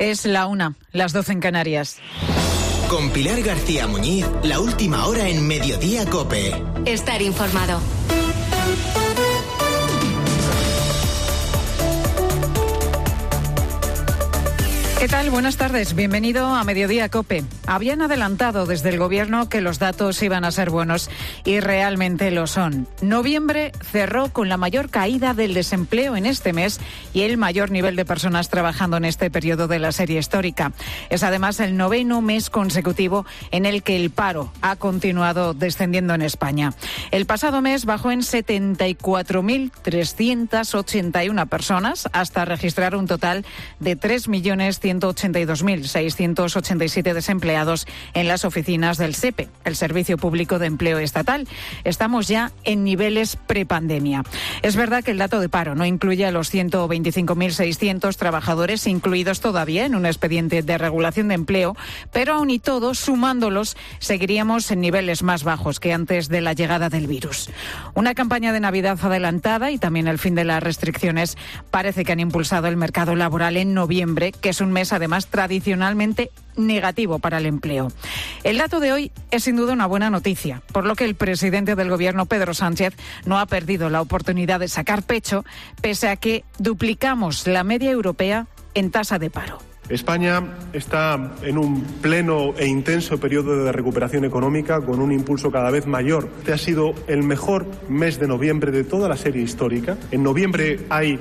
Es la 1, las 12 en Canarias. Con Pilar García Muñiz, la última hora en Mediodía COPE. Estar informado. ¿Qué tal? Buenas tardes. Bienvenido a Mediodía COPE. Habían adelantado desde el Gobierno que los datos iban a ser buenos y realmente lo son. Noviembre cerró con la mayor caída del desempleo en este mes y el mayor nivel de personas trabajando en este periodo de la serie histórica. Es además el 9º mes consecutivo en el que el paro ha continuado descendiendo en España. El pasado mes bajó en 74.381 personas hasta registrar un total de 3.182.687 desempleados en las oficinas del SEPE, el Servicio Público de Empleo Estatal. Estamos ya en niveles prepandemia. Es verdad que el dato de paro no incluye a los 125.600 trabajadores incluidos todavía en un expediente de regulación de empleo, pero aún y todo, sumándolos, seguiríamos en niveles más bajos que antes de la llegada del virus. Una campaña de Navidad adelantada y también el fin de las restricciones parece que han impulsado el mercado laboral en noviembre, que es un mes además tradicionalmente negativo para el empleo. El dato de hoy es sin duda una buena noticia, por lo que el presidente del Gobierno, Pedro Sánchez, no ha perdido la oportunidad de sacar pecho, pese a que duplicamos la media europea en tasa de paro. España está en un pleno e intenso periodo de recuperación económica con un impulso cada vez mayor. Este ha sido el mejor mes de noviembre de toda la serie histórica. En noviembre hay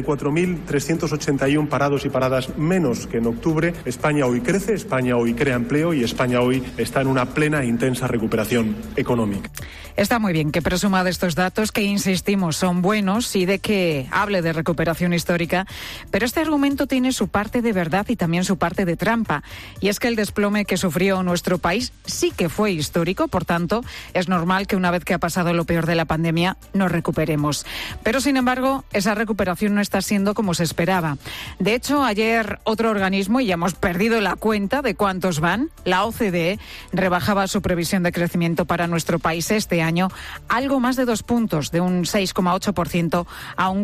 74.381 parados y paradas menos que en octubre. España hoy crece, España hoy crea empleo y España hoy está en una plena e intensa recuperación económica. Está muy bien que presuma de estos datos que, insistimos, son buenos y de que hable de recuperación histórica, pero este argumento tiene su parte de verdad y también su parte de trampa. Y es que el desplome que sufrió nuestro país sí que fue histórico, por tanto, es normal que una vez que ha pasado lo peor de la pandemia, nos recuperemos. Pero, sin embargo, esa recuperación no está siendo como se esperaba. De hecho, ayer otro organismo, y ya hemos perdido la cuenta de cuántos van, la OCDE, rebajaba su previsión de crecimiento para nuestro país este año algo más de 2 puntos, de un 6,8% a un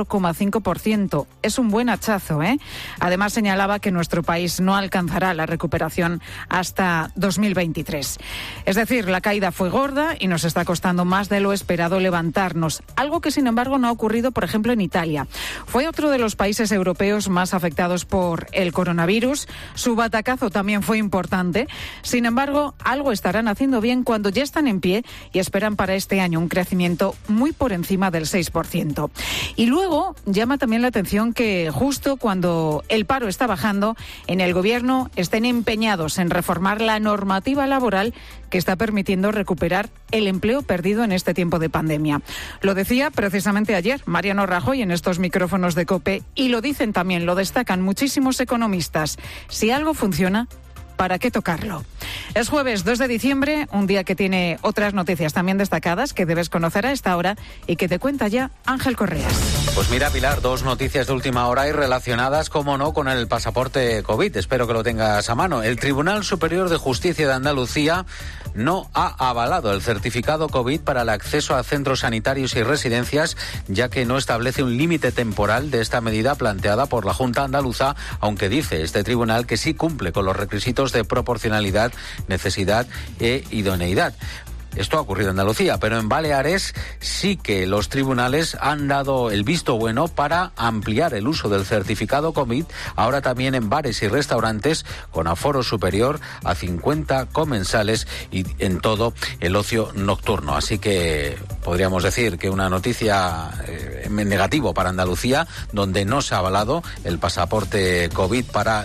4,5%. Es un buen hachazo, ¿eh? Además, señalaba que nuestro país no alcanzará la recuperación hasta 2023. Es decir, la caída fue gorda y nos está costando más de lo esperado levantarnos, algo que, sin embargo, no ha ocurrido, por ejemplo, en Italia. Fue otro de los países europeos más afectados por el coronavirus. Su batacazo también fue importante. Sin embargo, algo estarán haciendo bien cuando ya están en pie y esperan para este año un crecimiento muy por encima del 6%. Y luego llama también la atención que justo cuando el paro está bajando, en el Gobierno estén empeñados en reformar la normativa laboral que está permitiendo recuperar el empleo perdido en este tiempo de pandemia. Lo decía precisamente ayer Mariano Rajoy en estos micrófonos de COPE y lo dicen también, lo destacan muchísimos economistas. Si algo funciona, ¿para qué tocarlo? Es jueves 2 de diciembre, un día que tiene otras noticias también destacadas que debes conocer a esta hora y que te cuenta ya Ángel Correas. Pues mira, Pilar, 2 noticias de última hora y relacionadas, como no, con el pasaporte COVID. Espero que lo tengas a mano. El Tribunal Superior de Justicia de Andalucía no ha avalado el certificado COVID para el acceso a centros sanitarios y residencias, ya que no establece un límite temporal de esta medida planteada por la Junta Andaluza, aunque dice este tribunal que sí cumple con los requisitos de proporcionalidad, necesidad e idoneidad. Esto ha ocurrido en Andalucía, pero en Baleares sí que los tribunales han dado el visto bueno para ampliar el uso del certificado COVID, ahora también en bares y restaurantes con aforo superior a 50 comensales y en todo el ocio nocturno. Así que podríamos decir que una noticia negativo para Andalucía, donde no se ha avalado el pasaporte COVID para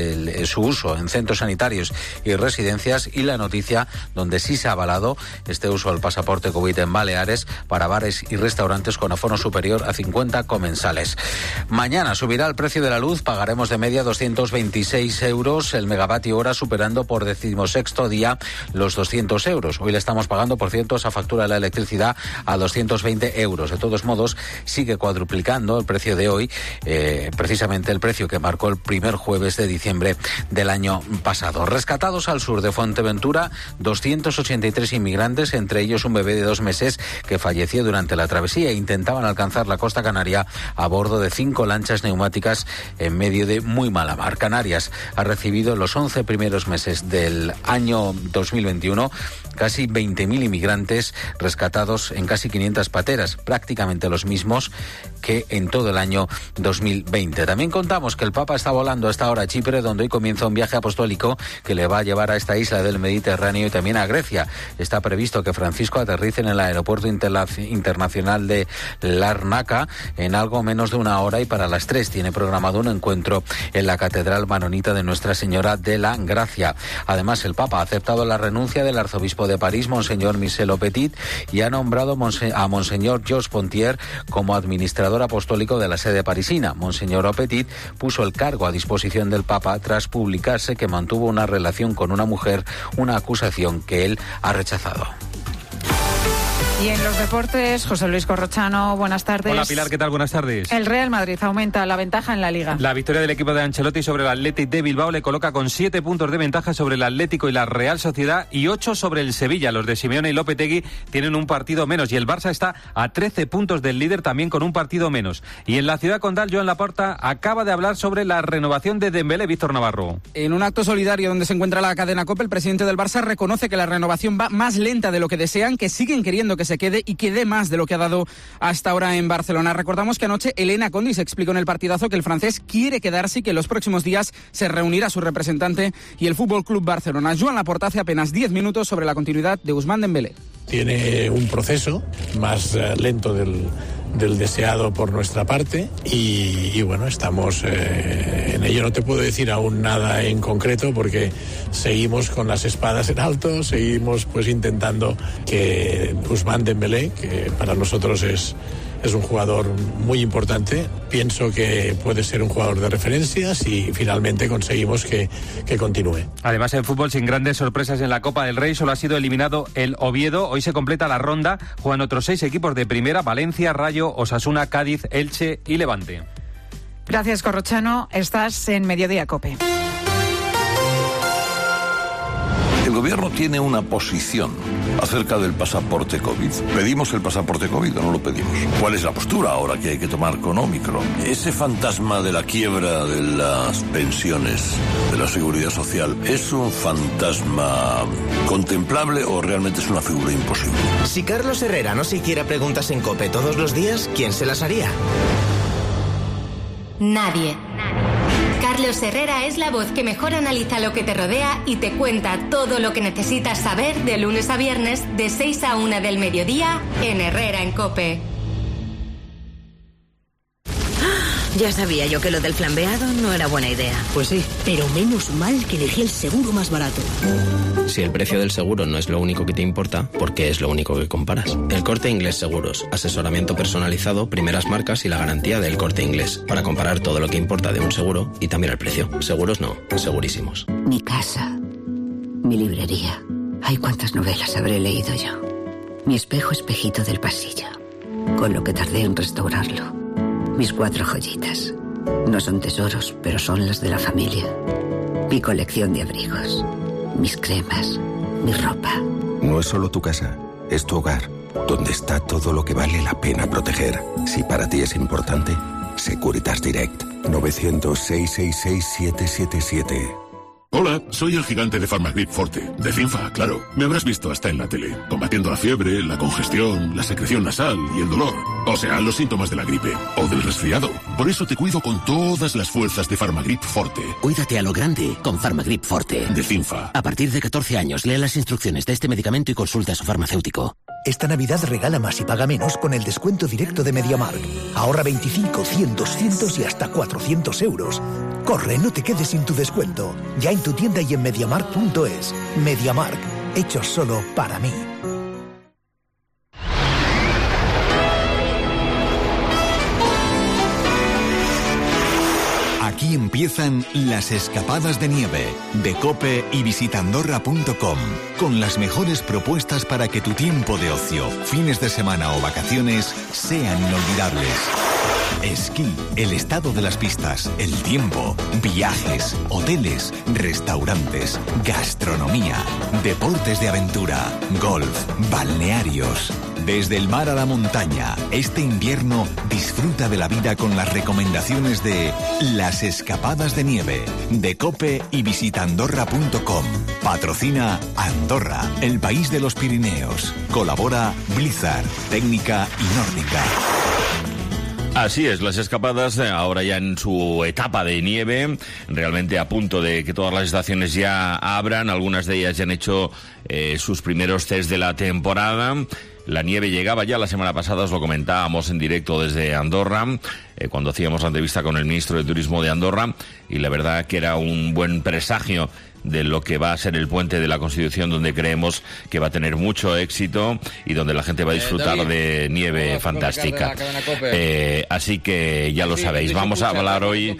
su uso en centros sanitarios y residencias, y la noticia donde sí se ha avalado este uso del pasaporte COVID en Baleares para bares y restaurantes con aforo superior a 50 comensales. Mañana subirá el precio de la luz, pagaremos de media 226 euros el megavatio hora, superando por 16º día los 200 euros. Hoy le estamos pagando, por cierto, esa factura de la electricidad a 220 euros. De todos modos, sigue cuadruplicando el precio de hoy, precisamente el precio que marcó el primer jueves de diciembre del año pasado. Rescatados al sur de Fuerteventura, 283 inmigrantes inmigrantes, entre ellos un bebé de 2 meses que falleció durante la travesía. Intentaban alcanzar la costa canaria a bordo de 5 lanchas neumáticas en medio de muy mala mar. Canarias ha recibido los 11 primeros meses del año 2021 casi 20.000 inmigrantes rescatados en casi 500 pateras, prácticamente los mismos que en todo el año 2020. También contamos que el Papa está volando hasta ahora a Chipre, donde hoy comienza un viaje apostólico que le va a llevar a esta isla del Mediterráneo y también a Grecia. Está previsto que Francisco aterrice en el aeropuerto internacional de Larnaca en algo menos de 1 hora, y para las 3 tiene programado un encuentro en la Catedral Manonita de Nuestra Señora de la Gracia. Además, el Papa ha aceptado la renuncia del arzobispo de París, Monseñor Michel Petit, y ha nombrado a Monseñor Georges Pontier como administrador apostólico de la sede parisina. Monseñor Petit puso el cargo a disposición del Papa tras publicarse que mantuvo una relación con una mujer, una acusación que él ha rechazado. Y en los deportes, José Luis Corrochano, buenas tardes. Hola Pilar, ¿qué tal? Buenas tardes. El Real Madrid aumenta la ventaja en la Liga. La victoria del equipo de Ancelotti sobre el Athletic de Bilbao le coloca con 7 puntos de ventaja sobre el Atlético y la Real Sociedad y 8 sobre el Sevilla. Los de Simeone y Lopetegui tienen un partido menos y el Barça está a 13 puntos del líder, también con un partido menos. Y en la ciudad condal, Joan Laporta acaba de hablar sobre la renovación de Dembélé. Víctor Navarro. En un acto solidario donde se encuentra la cadena COPE, el presidente del Barça reconoce que la renovación va más lenta de lo que desean, que siguen queriendo que se quede y que dé más de lo que ha dado hasta ahora en Barcelona. Recordamos que anoche Elena Condis explicó en el partidazo que el francés quiere quedarse y que en los próximos días se reunirá su representante y el Fútbol Club Barcelona. Joan Laporta hace apenas 10 minutos sobre la continuidad de Ousmane Dembélé. Tiene un proceso más lento del deseado por nuestra parte y bueno, estamos en ello. No te puedo decir aún nada en concreto porque seguimos con las espadas en alto, seguimos pues intentando que Ousmane Dembélé, que para nosotros es un jugador muy importante, pienso que puede ser un jugador de referencia si finalmente conseguimos que continúe. Además, en fútbol, sin grandes sorpresas en la Copa del Rey, solo ha sido eliminado el Oviedo. Hoy se completa la ronda, juegan otros 6 equipos de primera: Valencia, Rayo, Osasuna, Cádiz, Elche y Levante. Gracias, Corrochano. Estás en Mediodía COPE. El gobierno tiene una posición acerca del pasaporte COVID. ¿Pedimos el pasaporte COVID o no lo pedimos? ¿Cuál es la postura ahora que hay que tomar con Ómicron? ¿Ese fantasma de la quiebra de las pensiones, de la seguridad social, es un fantasma contemplable o realmente es una figura imposible? Si Carlos Herrera no se hiciera preguntas en COPE todos los días, ¿quién se las haría? Nadie. Carlos Herrera es la voz que mejor analiza lo que te rodea y te cuenta todo lo que necesitas saber de lunes a viernes de 6 a 1 del mediodía en Herrera en COPE. Ya sabía yo que lo del flambeado no era buena idea. Pues sí, pero menos mal que elegí el seguro más barato. Si el precio del seguro no es lo único que te importa, ¿por qué es lo único que comparas? El Corte Inglés Seguros. Asesoramiento personalizado, primeras marcas y la garantía del Corte Inglés. Para comparar todo lo que importa de un seguro y también el precio. Seguros no, segurísimos. Mi casa, mi librería. Ay, cuántas novelas habré leído yo. Mi espejo espejito del pasillo, con lo que tardé en restaurarlo. Mis 4 joyitas. No son tesoros, pero son las de la familia. Mi colección de abrigos. Mis cremas. Mi ropa. No es solo tu casa, es tu hogar, donde está todo lo que vale la pena proteger. Si para ti es importante, Securitas Direct. 900-666-777. Hola, soy el gigante de Farmagrip Forte, de Cinfa, claro. Me habrás visto hasta en la tele, combatiendo la fiebre, la congestión, la secreción nasal y el dolor. O sea, los síntomas de la gripe o del resfriado. Por eso te cuido con todas las fuerzas de Farmagrip Forte. Cuídate a lo grande con Farmagrip Forte. De Cinfa. A partir de 14 años, lee las instrucciones de este medicamento y consulta a su farmacéutico. Esta Navidad regala más y paga menos con el descuento directo de MediaMarkt. Ahorra 25, 100, 200 y hasta 400 euros. Corre, no te quedes sin tu descuento. Ya en tu tienda y en MediaMarkt.es. MediaMarkt, hechos solo para mí. Aquí empiezan las escapadas de nieve de COPE y visitandorra.com, con las mejores propuestas para que tu tiempo de ocio, fines de semana o vacaciones sean inolvidables. Esquí, el estado de las pistas, el tiempo, viajes, hoteles, restaurantes, gastronomía, deportes de aventura, golf, balnearios. Desde el mar a la montaña, este invierno disfruta de la vida con las recomendaciones de Las Escapadas de Nieve, de COPE y visitandorra.com. Patrocina Andorra, el país de los Pirineos. Colabora Blizzard, Técnica y Nórdica. Así es, las escapadas ahora ya en su etapa de nieve, realmente a punto de que todas las estaciones ya abran, algunas de ellas ya han hecho sus primeros test de la temporada. La nieve llegaba ya la semana pasada, os lo comentábamos en directo desde Andorra, cuando hacíamos la entrevista con el ministro de Turismo de Andorra, y la verdad que era un buen presagio de lo que va a ser el puente de la Constitución, donde creemos que va a tener mucho éxito y donde la gente va a disfrutar David, de nieve fantástica. Así que ya lo sabéis. Vamos a hablar hoy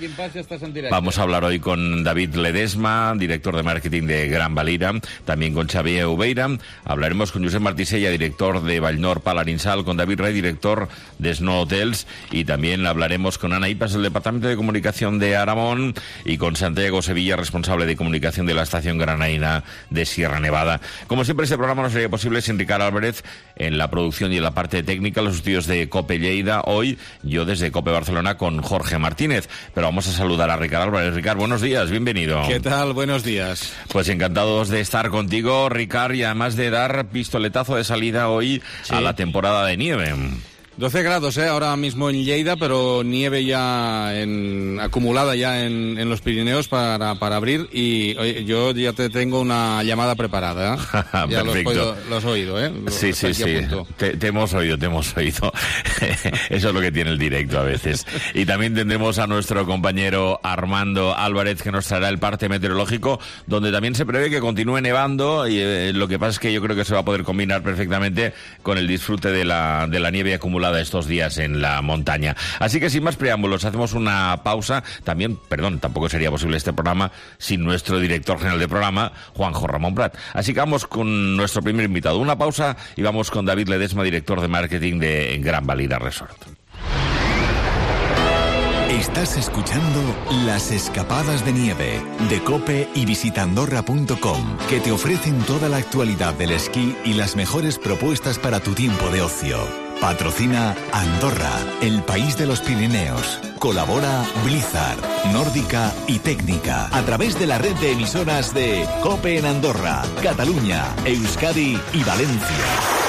con David Ledesma, director de marketing de Gran Valira, también con Xavier Ubeira. Hablaremos con Josep Martisella, director de Vallnor Palarinsal, con David Rey, director de Snow Hotels, y también hablaremos con Ana Ipas, del Departamento de Comunicación de Aramón, y con Santiago Sevilla, responsable de comunicación de la estación granaína de Sierra Nevada. Como siempre, este programa no sería posible sin Ricard Álvarez en la producción y en la parte técnica, los estudios de COPE Lleida. Hoy yo desde COPE Barcelona con Jorge Martínez, pero vamos a saludar a Ricard Álvarez. Ricard, buenos días, bienvenido. ¿Qué tal? Buenos días. Pues encantados de estar contigo, Ricard, y además de dar pistoletazo de salida hoy a la temporada de nieve. 12 grados ahora mismo en Lleida, pero nieve ya acumulada ya en los Pirineos para abrir, y oye, yo ya te tengo una llamada preparada. Ya perfecto. Lo has oído, Sí. Te hemos oído. Eso es lo que tiene el directo a veces. Y también tendremos a nuestro compañero Armando Álvarez, que nos traerá el parte meteorológico, donde también se prevé que continúe nevando, y lo que pasa es que yo creo que se va a poder combinar perfectamente con el disfrute de la nieve acumulada estos días en la montaña. Así que sin más preámbulos, hacemos una pausa. Tampoco sería posible este programa sin nuestro director general de programa, Juanjo Ramón Prat. Así que vamos con nuestro primer invitado. Una pausa y vamos con David Ledesma, director de marketing de Gran Valira Resort. Estás escuchando Las Escapadas de Nieve, de COPE y visitandorra.com, que te ofrecen toda la actualidad del esquí y las mejores propuestas para tu tiempo de ocio. Patrocina Andorra, el país de los Pirineos. Colabora Blizzard, Nórdica y Técnica, a través de la red de emisoras de COPE en Andorra, Cataluña, Euskadi y Valencia.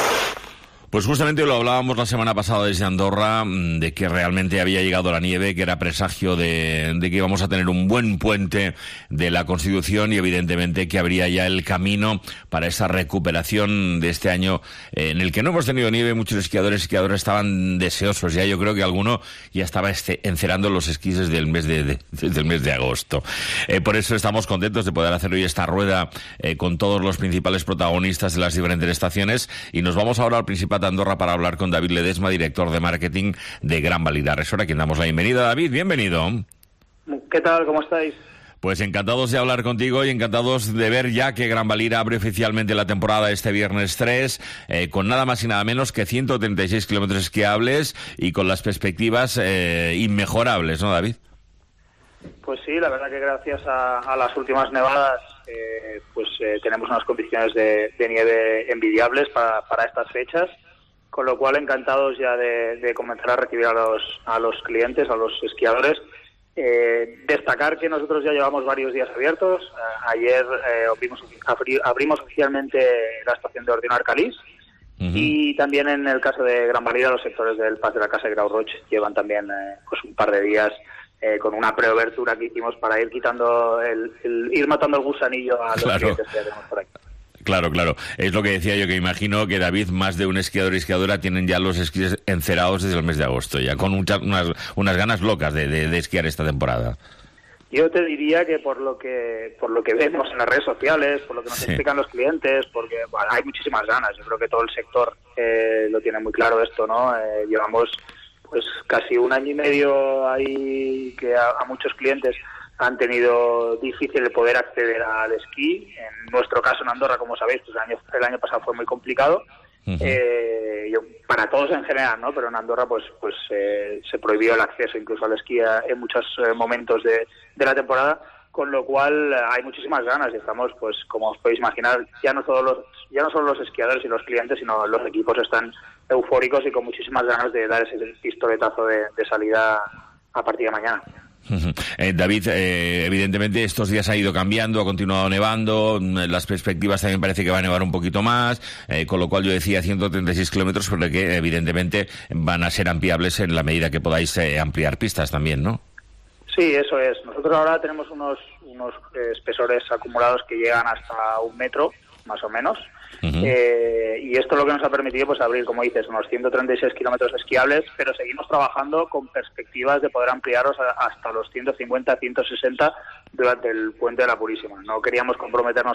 Pues justamente lo hablábamos la semana pasada desde Andorra, de que realmente había llegado la nieve, que era presagio de que íbamos a tener un buen puente de la Constitución, y evidentemente que habría ya el camino para esa recuperación de este año en el que no hemos tenido nieve. Muchos esquiadores y esquiadoras estaban deseosos ya. Yo creo que alguno ya estaba encerando los esquís desde el mes de agosto. Por eso estamos contentos de poder hacer hoy esta rueda con todos los principales protagonistas de las diferentes estaciones, y nos vamos ahora al Principado de Andorra para hablar con David Ledesma, director de marketing de Gran Valira Resort, a quien damos la bienvenida. David, bienvenido. ¿Qué tal? ¿Cómo estáis? Pues encantados de hablar contigo y encantados de ver ya que Gran Valira abre oficialmente la temporada este viernes 3, con nada más y nada menos que 136 kilómetros esquiables y con las perspectivas inmejorables, ¿no, David? Pues sí, la verdad que gracias a las últimas nevadas tenemos unas condiciones de nieve envidiables para estas fechas, con lo cual encantados ya de comenzar a recibir a los clientes, a los esquiadores. Destacar que nosotros ya llevamos varios días abiertos. Ayer abrimos oficialmente la estación de Ordino Arcalís, y también en el caso de Gran Valira los sectores del Pas de la Casa de Grau Roig llevan también un par de días con una preobertura que hicimos para ir quitando ir matando el gusanillo a los clientes que ya tenemos por aquí. Claro. Es lo que decía yo, que imagino que, David, más de un esquiador y esquiadora tienen ya los esquís encerados desde el mes de agosto, ya con unas ganas locas de esquiar esta temporada. Yo te diría que por lo que vemos en las redes sociales, por lo que nos explican los clientes, porque hay muchísimas ganas. Yo creo que todo el sector lo tiene muy claro esto, ¿no? Llevamos pues casi un año y medio ahí que a muchos clientes han tenido difícil el poder acceder al esquí. En nuestro caso en Andorra, como sabéis, pues el año pasado fue muy complicado, para todos en general, ¿no? Pero en Andorra pues se prohibió el acceso incluso al esquí en muchos momentos de la temporada, con lo cual hay muchísimas ganas y estamos, pues como os podéis imaginar, ya no solo los esquiadores y los clientes, sino los equipos están eufóricos y con muchísimas ganas de dar ese pistoletazo de salida a partir de mañana. David, evidentemente estos días ha ido cambiando, ha continuado nevando, las perspectivas también parece que va a nevar un poquito más, con lo cual yo decía 136 kilómetros, pero que evidentemente van a ser ampliables en la medida que podáis ampliar pistas también, ¿no? Sí, eso es. Nosotros ahora tenemos unos espesores acumulados que llegan hasta 1 metro, más o menos. Y esto es lo que nos ha permitido pues abrir, como dices, unos 136 kilómetros esquiables, pero seguimos trabajando con perspectivas de poder ampliarlos hasta los 150, 160 durante el Puente de la Purísima. No queríamos comprometernos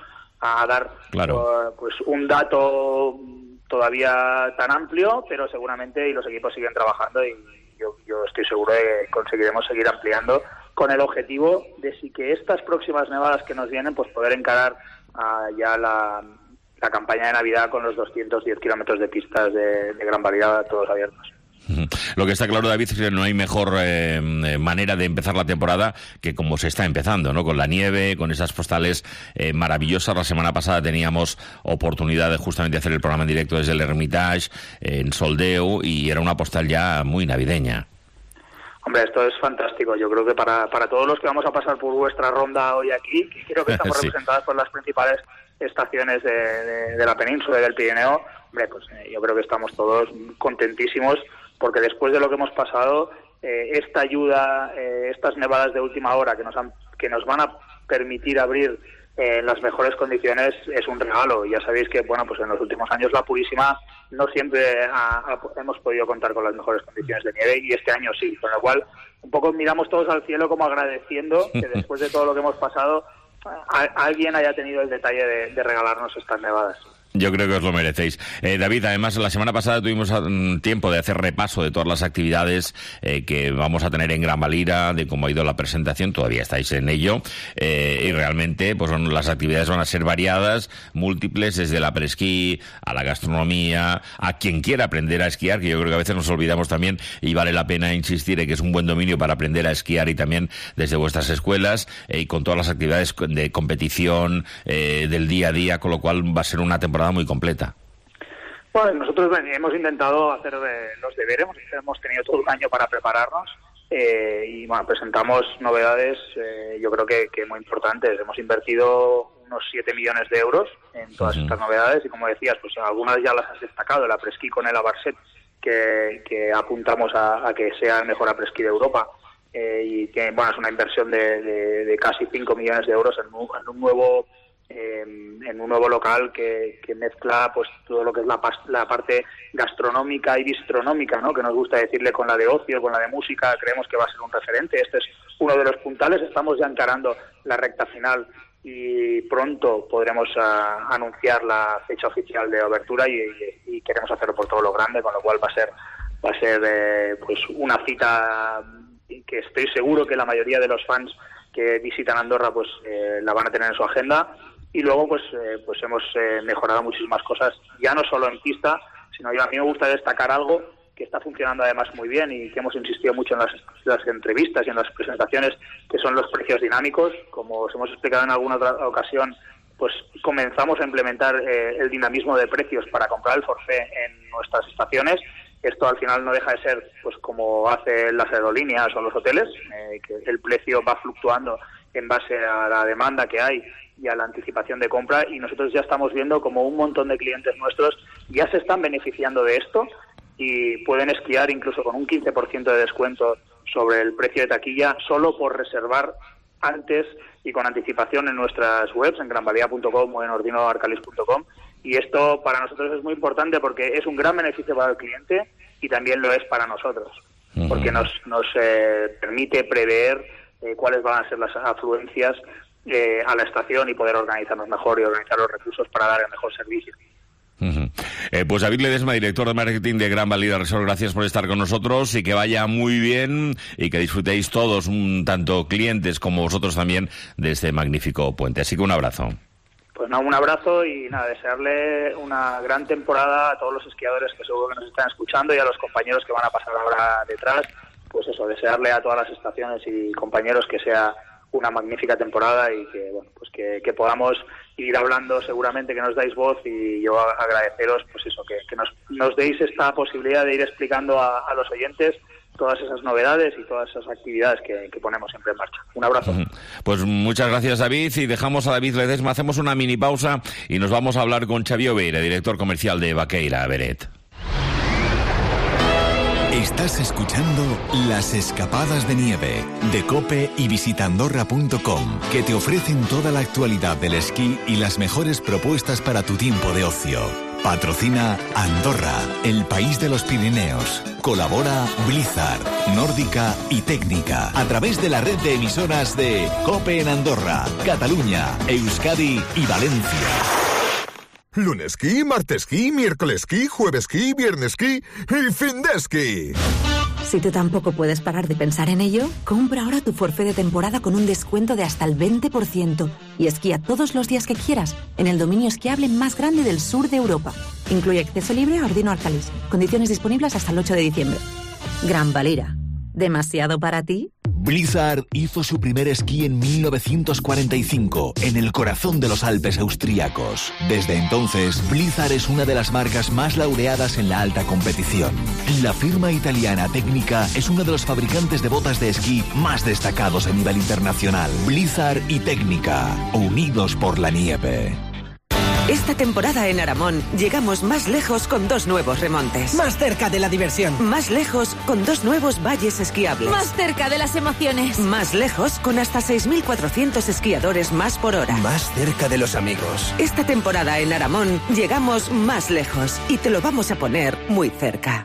a dar pues un dato todavía tan amplio, pero seguramente y los equipos siguen trabajando y yo estoy seguro de que conseguiremos seguir ampliando con el objetivo de que estas próximas nevadas que nos vienen pues poder encarar ya la campaña de Navidad con los 210 kilómetros de pistas de gran variedad, todos abiertos. Lo que está claro, David, es que no hay mejor manera de empezar la temporada que como se está empezando, ¿no? Con la nieve, con esas postales maravillosas. La semana pasada teníamos oportunidad de justamente hacer el programa en directo desde el Hermitage en Soldeu y era una postal ya muy navideña. Hombre, esto es fantástico. Yo creo que para todos los que vamos a pasar por vuestra ronda hoy aquí, que creo que estamos representadas por las principales estaciones de la península y del Pirineo, hombre, pues yo creo que estamos todos contentísimos porque después de lo que hemos pasado, esta ayuda, estas nevadas de última hora que nos van a permitir abrir en las mejores condiciones es un regalo. Ya sabéis que, bueno, pues en los últimos años la Purísima no siempre hemos podido contar con las mejores condiciones de nieve y este año sí, con lo cual un poco miramos todos al cielo como agradeciendo que después de todo lo que hemos pasado alguien haya tenido el detalle de regalarnos estas nevadas. Yo creo que os lo merecéis. David, además, la semana pasada tuvimos tiempo de hacer repaso de todas las actividades que vamos a tener en Gran Valira, de cómo ha ido la presentación, todavía estáis en ello, y realmente pues las actividades van a ser variadas, múltiples, desde la presquí a la gastronomía, a quien quiera aprender a esquiar, que yo creo que a veces nos olvidamos también, y vale la pena insistir en que es un buen dominio para aprender a esquiar y también desde vuestras escuelas, y con todas las actividades de competición, del día a día, con lo cual va a ser una temporada muy completa. Bueno, nosotros hemos intentado hacer los deberes, hemos tenido todo un año para prepararnos y bueno, presentamos novedades yo creo que muy importantes. Hemos invertido unos 7 millones de euros en todas estas novedades y como decías, pues algunas ya las has destacado, el après-ski con el Abarset que apuntamos a que sea el mejor après-ski de Europa y que bueno, es una inversión de casi 5 millones de euros en un nuevo local que mezcla pues todo lo que es la parte gastronómica y bistronómica, ¿no? Que nos gusta decirle, con la de ocio, con la de música. Creemos que va a ser un referente. Este es uno de los puntales. Estamos ya encarando la recta final y pronto podremos anunciar la fecha oficial de apertura y queremos hacerlo por todo lo grande, con lo cual va a ser pues una cita que estoy seguro que la mayoría de los fans que visitan Andorra pues la van a tener en su agenda. Y luego pues hemos mejorado muchísimas cosas, ya no solo en pista, sino a mí me gusta destacar algo que está funcionando además muy bien y que hemos insistido mucho en las entrevistas y en las presentaciones, que son los precios dinámicos. Como os hemos explicado en alguna otra ocasión, pues comenzamos a implementar el dinamismo de precios para comprar el forfait en nuestras estaciones. Esto al final no deja de ser pues como hacen las aerolíneas o los hoteles, que el precio va fluctuando en base a la demanda que hay y a la anticipación de compra, y nosotros ya estamos viendo como un montón de clientes nuestros ya se están beneficiando de esto y pueden esquiar incluso con un 15% de descuento sobre el precio de taquilla solo por reservar antes y con anticipación en nuestras webs, en granvalía.com o en ordinoarcalis.com, y esto para nosotros es muy importante porque es un gran beneficio para el cliente y también lo es para nosotros, porque nos permite prever cuáles van a ser las afluencias a la estación y poder organizarnos mejor y organizar los recursos para dar el mejor servicio. Pues David Ledesma, director de marketing de Gran Valira Resort, gracias por estar con nosotros y que vaya muy bien y que disfrutéis todos, tanto clientes como vosotros también, de este magnífico puente. Así que un abrazo. Pues nada, un abrazo y nada, desearle una gran temporada a todos los esquiadores que seguro que nos están escuchando y a los compañeros que van a pasar ahora detrás. Pues eso, desearle a todas las estaciones y compañeros que sea una magnífica temporada y que, bueno, pues que podamos ir hablando, seguramente que nos dais voz, y yo agradeceros pues eso, que nos deis esta posibilidad de ir explicando a los oyentes todas esas novedades y todas esas actividades que ponemos siempre en marcha. Un abrazo. Pues muchas gracias, David, y dejamos a David Ledesma, hacemos una mini pausa y nos vamos a hablar con Xavi Oveira, director comercial de Baqueira Beret. Estás escuchando Las Escapadas de Nieve de COPE y visitandorra.com, que te ofrecen toda la actualidad del esquí y las mejores propuestas para tu tiempo de ocio. Patrocina Andorra, el país de los Pirineos. Colabora Blizzard, Nórdica y Técnica, a través de la red de emisoras de COPE en Andorra, Cataluña, Euskadi y Valencia. Lunesquí, martesquí, miércolesquí, juevesquí, viernesquí y findesquí. Si tú tampoco puedes parar de pensar en ello, compra ahora tu forfait de temporada con un descuento de hasta el 20% y esquía todos los días que quieras en el dominio esquiable más grande del sur de Europa. Incluye acceso libre a Ordino Arcalis. Condiciones disponibles hasta el 8 de diciembre. Gran Valira. ¿Demasiado para ti? Blizzard hizo su primer esquí en 1945, en el corazón de los Alpes austríacos. Desde entonces, Blizzard es una de las marcas más laureadas en la alta competición. La firma italiana Técnica es uno de los fabricantes de botas de esquí más destacados a nivel internacional. Blizzard y Técnica, unidos por la nieve. Esta temporada en Aramón llegamos más lejos con 2 nuevos remontes. Más cerca de la diversión. Más lejos con 2 nuevos valles esquiables. Más cerca de las emociones. Más lejos con hasta 6.400 esquiadores más por hora. Más cerca de los amigos. Esta temporada en Aramón llegamos más lejos y te lo vamos a poner muy cerca.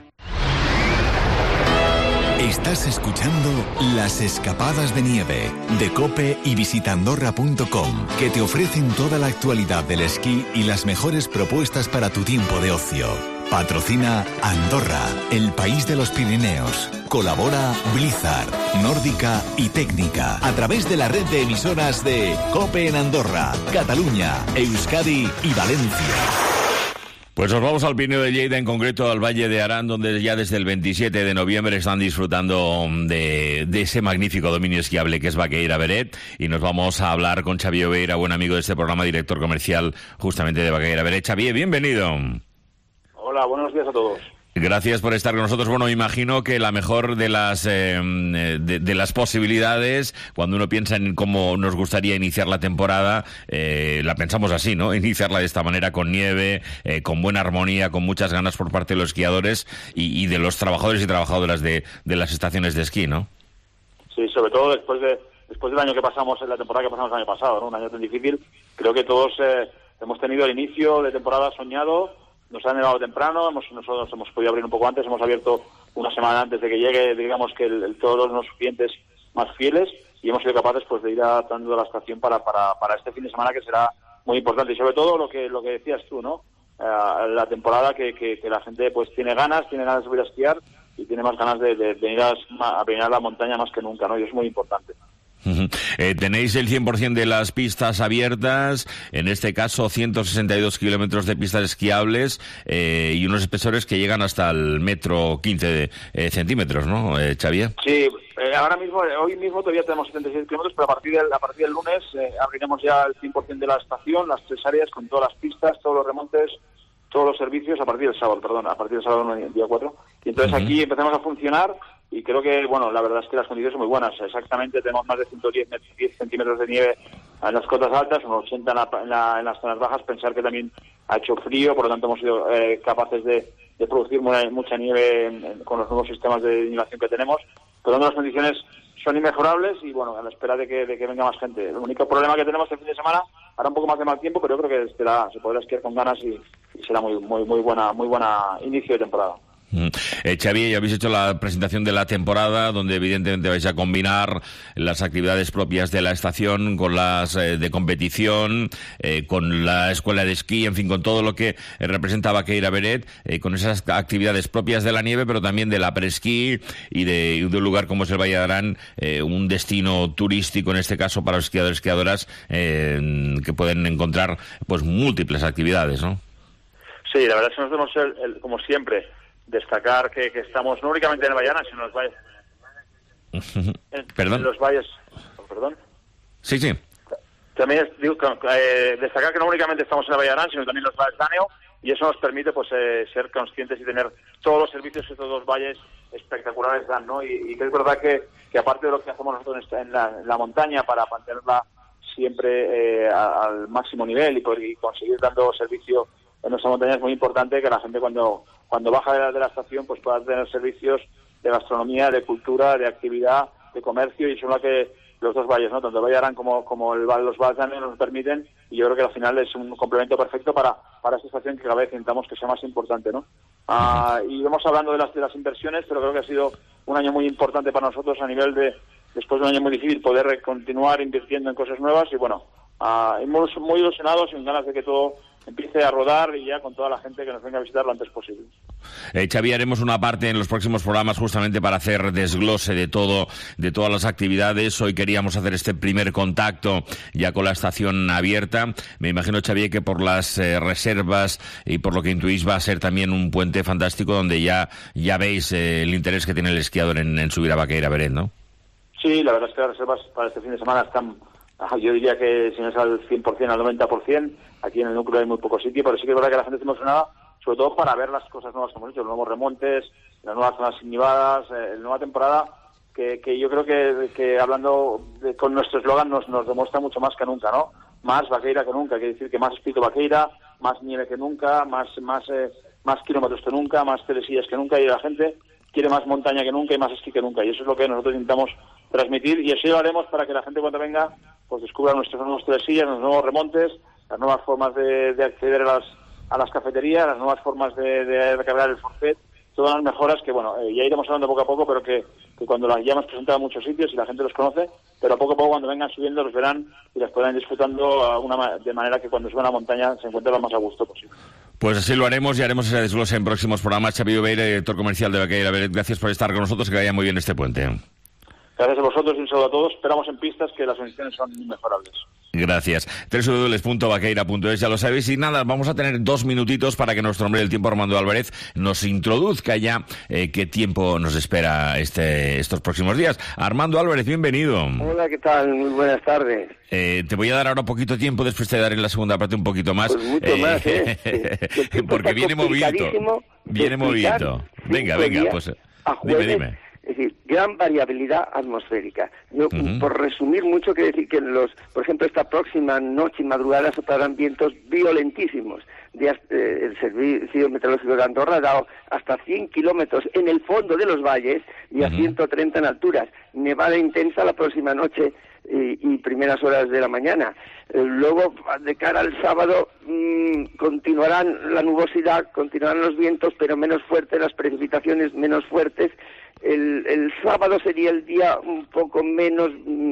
Estás escuchando Las Escapadas de Nieve de COPE y visitandorra.com, que te ofrecen toda la actualidad del esquí y las mejores propuestas para tu tiempo de ocio. Patrocina Andorra, el país de los Pirineos. Colabora Blizzard, Nórdica y Técnica, a través de la red de emisoras de COPE en Andorra, Cataluña, Euskadi y Valencia. Pues nos vamos al Pirineo de Lleida, en concreto al Valle de Arán, donde ya desde el 27 de noviembre están disfrutando de ese magnífico dominio esquiable que es Baqueira Beret, y nos vamos a hablar con Xavi Oveira, buen amigo de este programa, director comercial justamente de Baqueira Beret. Xavi, bienvenido. Hola, buenos días a todos. Gracias por estar con nosotros. Bueno, imagino que la mejor de las posibilidades, cuando uno piensa en cómo nos gustaría iniciar la temporada, la pensamos así, ¿no? Iniciarla de esta manera, con nieve, con buena armonía, con muchas ganas por parte de los esquiadores y de los trabajadores y trabajadoras de las estaciones de esquí, ¿no? Sí, sobre todo después del año que pasamos, la temporada que pasamos el año pasado, ¿no? Un año tan difícil. Creo que todos hemos tenido el inicio de temporada soñado. Nos han llegado temprano, nosotros hemos podido abrir un poco antes, hemos abierto una semana antes de que llegue, digamos, que todos los clientes más fieles, y hemos sido capaces pues de ir adaptando la estación para este fin de semana, que será muy importante. Y sobre todo lo que decías tú, ¿no? La temporada que la gente pues tiene ganas de subir a esquiar y tiene más ganas de venir a venir a la montaña más que nunca, ¿no? Y eso es muy importante. Tenéis el 100% de las pistas abiertas, en este caso 162 kilómetros de pistas esquiables y unos espesores que llegan hasta el 1,15 centímetros, ¿no, Xavier? Sí, hoy mismo todavía tenemos 76 kilómetros, pero a partir del lunes abriremos ya el 100% de la estación, las 3 áreas, con todas las pistas, todos los remontes, todos los servicios, a partir del sábado, el día 4. Y entonces aquí empezamos a funcionar. Y creo que, bueno, la verdad es que las condiciones son muy buenas. Exactamente, tenemos más de 110 centímetros de nieve en las cotas altas, unos 80 en las zonas bajas. Pensar que también ha hecho frío, por lo tanto hemos sido capaces de producir mucha nieve con los nuevos sistemas de nivelación que tenemos. Por lo tanto, las condiciones son inmejorables y, bueno, a la espera de que venga más gente. El único problema que tenemos este fin de semana, hará un poco más de mal tiempo, pero yo creo que se podrá esquiar con ganas y será muy buena inicio de temporada. Xavi, ya habéis hecho la presentación de la temporada, donde evidentemente vais a combinar las actividades propias de la estación con las de competición, con la escuela de esquí, en fin, con todo lo que representa Baqueira Beret, con esas actividades propias de la nieve, pero también de la presquí y de un lugar como es el Valle de Arán, un destino turístico, en este caso para los esquiadores y esquiadoras, que pueden encontrar pues múltiples actividades, ¿no? Sí, la verdad es que nosotros, como siempre, destacar que estamos no únicamente en el Valle de Arán, sino en los valles. ¿Perdón? En los valles. ¿Perdón? Sí. También destacar que no únicamente estamos en el Valle de Arán, sino también en los valles de Daneo, y eso nos permite pues ser conscientes y tener todos los servicios que estos dos valles espectaculares dan, ¿no? Y que es verdad que aparte de lo que hacemos nosotros en la montaña para mantenerla siempre al máximo nivel y conseguir dando servicio en nuestra montaña, es muy importante que la gente cuando baja de la estación pues pueda tener servicios de gastronomía, de cultura, de actividad, de comercio, y son lo que los dos valles, ¿no? Tanto el Valle de Arán como los valles también nos permiten, y yo creo que al final es un complemento perfecto para esta estación que cada vez intentamos que sea más importante, ¿no? Y vamos hablando de las inversiones, pero creo que ha sido un año muy importante para nosotros a nivel de, después de un año muy difícil, poder continuar invirtiendo en cosas nuevas, y bueno, muy ilusionados y con ganas de que todo empiece a rodar y ya con toda la gente que nos venga a visitar lo antes posible. Xavi, haremos una parte en los próximos programas justamente para hacer desglose de todas las actividades. Hoy queríamos hacer este primer contacto ya con la estación abierta. Me imagino, Xavi, que por las reservas y por lo que intuís va a ser también un puente fantástico donde ya veis el interés que tiene el esquiador en subir a Baqueira Beret, ¿no? Sí, la verdad es que las reservas para este fin de semana están, yo diría que si no es al 100%, al 90%, aquí en el núcleo hay muy poco sitio, pero sí que es verdad que la gente está emocionada, sobre todo para ver las cosas nuevas que hemos hecho, los nuevos remontes, las nuevas zonas inhibidas, la nueva temporada, que yo creo que hablando con nuestro eslogan nos demuestra mucho más que nunca, ¿no? Más Baqueira que nunca, quiere decir que más espíritu Baqueira, más nieve que nunca, más kilómetros que nunca, más telesillas que nunca, y la gente quiere más montaña que nunca y más esquí que nunca, y eso es lo que nosotros intentamos transmitir, y así lo haremos para que la gente cuando venga pues descubra nuestros nuevos telesillas, los nuevos remontes, las nuevas formas de acceder a las cafeterías, las nuevas formas de recargar el forfait, todas las mejoras que, bueno, ya iremos hablando poco a poco, pero que cuando las ya hemos presentado en muchos sitios y la gente los conoce, pero poco a poco cuando vengan subiendo los verán y las podrán disfrutando de manera que cuando suban a la montaña se encuentren lo más a gusto posible. Pues así lo haremos y haremos ese desglose en próximos programas. Xavi Obeira, director comercial de Baqueira Beret, gracias por estar con nosotros, que vaya muy bien este puente. Gracias a vosotros y un saludo a todos. Esperamos en pistas que las condiciones son inmejorables. Gracias. www.baqueira.es, ya lo sabéis. Y nada, vamos a tener 2 minutitos para que nuestro hombre del tiempo, Armando Álvarez, nos introduzca ya qué tiempo nos espera estos próximos días. Armando Álvarez, bienvenido. Hola, ¿qué tal? Muy buenas tardes. Te voy a dar ahora un poquito tiempo, después te daré en la segunda parte un poquito más. Pues mucho más, porque viene movidito. Viene movidito. Venga, pues dime. Es decir, gran variabilidad atmosférica. Yo, por resumir mucho, quiero decir que por ejemplo, esta próxima noche y madrugada soplarán vientos violentísimos. El Servicio Meteorológico de Andorra ha dado hasta 100 kilómetros en el fondo de los valles y a 130 en alturas. Nevada intensa la próxima noche y primeras horas de la mañana. Luego, de cara al sábado, continuarán la nubosidad, continuarán los vientos, pero menos fuertes, las precipitaciones menos fuertes. El sábado sería el día un poco menos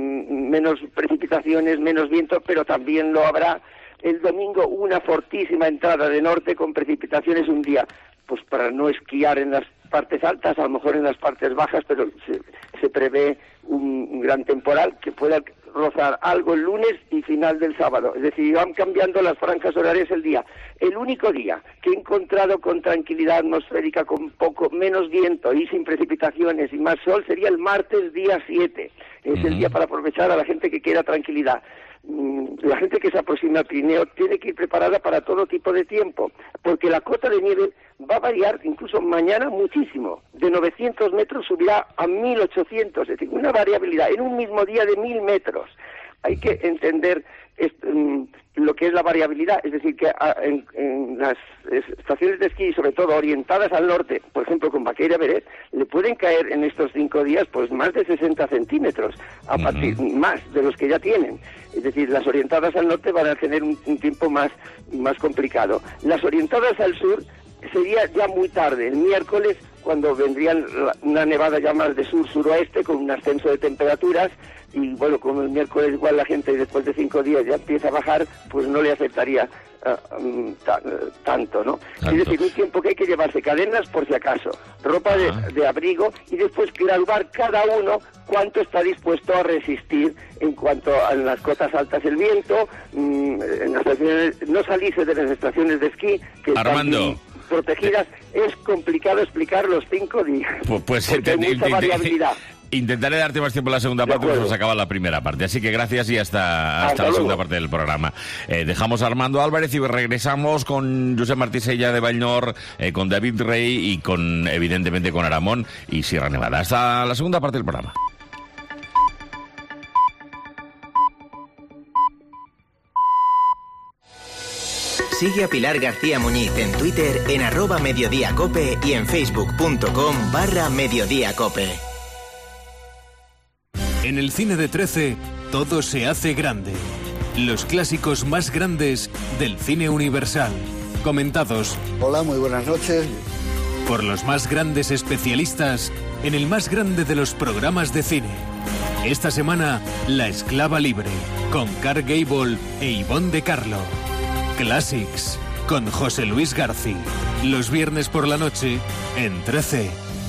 precipitaciones, menos viento, pero también lo habrá. El domingo una fortísima entrada de norte con precipitaciones un día, pues para no esquiar en las partes altas, a lo mejor en las partes bajas, pero se prevé un gran temporal que pueda rozar algo el lunes y final del sábado. Es decir, van cambiando las franjas horarias el día. El único día que he encontrado con tranquilidad atmosférica, con menos viento y sin precipitaciones y más sol, sería el martes día 7. Es el día para aprovechar a la gente que quiera tranquilidad. La gente que se aproxima al Pirineo tiene que ir preparada para todo tipo de tiempo, porque la cota de nieve va a variar incluso mañana muchísimo. De 900 metros subirá a 1800, es decir, una variabilidad en un mismo día de 1000 metros. Hay que entender lo que es la variabilidad, es decir, que en las estaciones de esquí, sobre todo orientadas al norte, por ejemplo con Baqueira Beret, le pueden caer en estos 5 días pues más de 60 centímetros, a partir más de los que ya tienen. Es decir, las orientadas al norte van a tener un tiempo más complicado. Las orientadas al sur sería ya muy tarde, el miércoles, cuando vendrían una nevada ya más de sur-suroeste con un ascenso de temperaturas, y bueno, como el miércoles igual la gente después de 5 días ya empieza a bajar, pues no le afectaría tanto, ¿no? Es decir, un tiempo que hay que llevarse cadenas por si acaso, ropa de abrigo, y después graduar cada uno cuánto está dispuesto a resistir en cuanto a las cotas altas el viento, en las estaciones, no salirse de las estaciones de esquí, que Armando, protegidas. Es complicado explicar los 5 días, pues porque hay mucha variabilidad. Intentaré darte más tiempo en la segunda parte, porque nos acaba la primera parte. Así que gracias y hasta la segunda parte del programa. Dejamos a Armando Álvarez y regresamos con Josep Martí Sella de Vallnor, con David Rey y evidentemente con Aramón y Sierra Nevada. Hasta la segunda parte del programa. Sigue a Pilar García Muñiz en Twitter en @mediodíacope y en facebook.com/mediodíacope. En el cine de 13, todo se hace grande. Los clásicos más grandes del cine universal. Comentados. Hola, muy buenas noches. Por los más grandes especialistas en el más grande de los programas de cine. Esta semana, La esclava libre, con Clark Gable e Ivonne de Carlo. Classics, con José Luis García. Los viernes por la noche, en 13.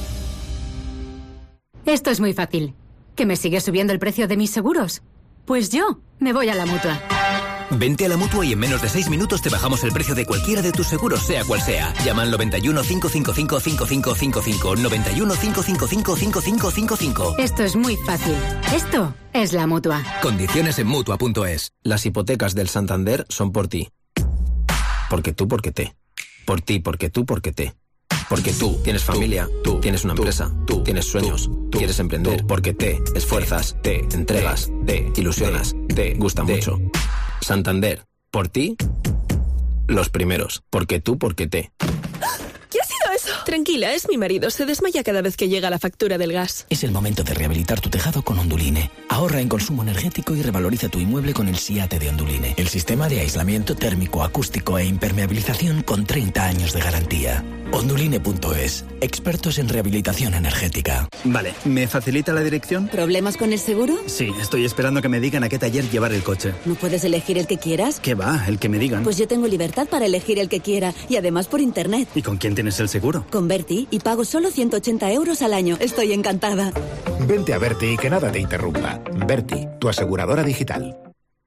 Esto es muy fácil. ¿Que me sigue subiendo el precio de mis seguros? Pues yo me voy a la Mutua. Vente a la Mutua y en menos de 6 minutos te bajamos el precio de cualquiera de tus seguros, sea cual sea. Llama al 91 555 5555. 91 555 5555. Esto es muy fácil. Esto es la Mutua. Condiciones en Mutua.es. Las hipotecas del Santander son por ti. Porque tú, porque te. Por ti, porque tú, porque te. Porque tú tienes familia, tú tienes una empresa, tú tienes sueños, tú quieres emprender, porque te esfuerzas, te entregas, te ilusionas, te gusta mucho. Santander, por ti, los primeros. Porque tú, porque te. ¿Qué ha sido eso? Tranquila, es mi marido. Se desmaya cada vez que llega la factura del gas. Es el momento de rehabilitar tu tejado con Onduline. Ahorra en consumo energético y revaloriza tu inmueble con el SIATE de Onduline. El sistema de aislamiento térmico, acústico e impermeabilización con 30 años de garantía. Onduline.es. Expertos en rehabilitación energética. Vale, ¿me facilita la dirección? ¿Problemas con el seguro? Sí, estoy esperando que me digan a qué taller llevar el coche. ¿No puedes elegir el que quieras? ¿Qué va? El que me digan. Pues yo tengo libertad para elegir el que quiera, y además por internet. ¿Y con quién tienes el seguro? Con Berti, y pago solo 180 euros al año. Estoy encantada. Vente a Berti y que nada te interrumpa. Berti, tu aseguradora digital.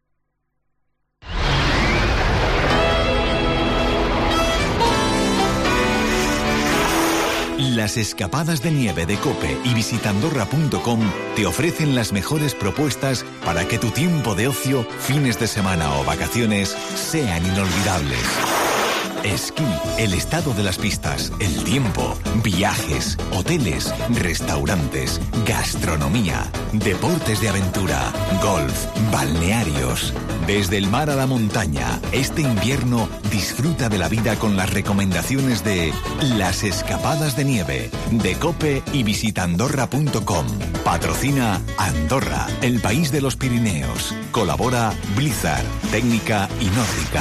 Las escapadas de nieve de COPE y visitandorra.com te ofrecen las mejores propuestas para que tu tiempo de ocio, fines de semana o vacaciones sean inolvidables. Esquí, el estado de las pistas, el tiempo, viajes, hoteles, restaurantes, gastronomía, deportes de aventura, golf, balnearios. Desde el mar a la montaña, este invierno disfruta de la vida con las recomendaciones de Las escapadas de nieve, de COPE y visitandorra.com. Patrocina Andorra, el país de los Pirineos. Colabora Blizzard, técnica y nórdica.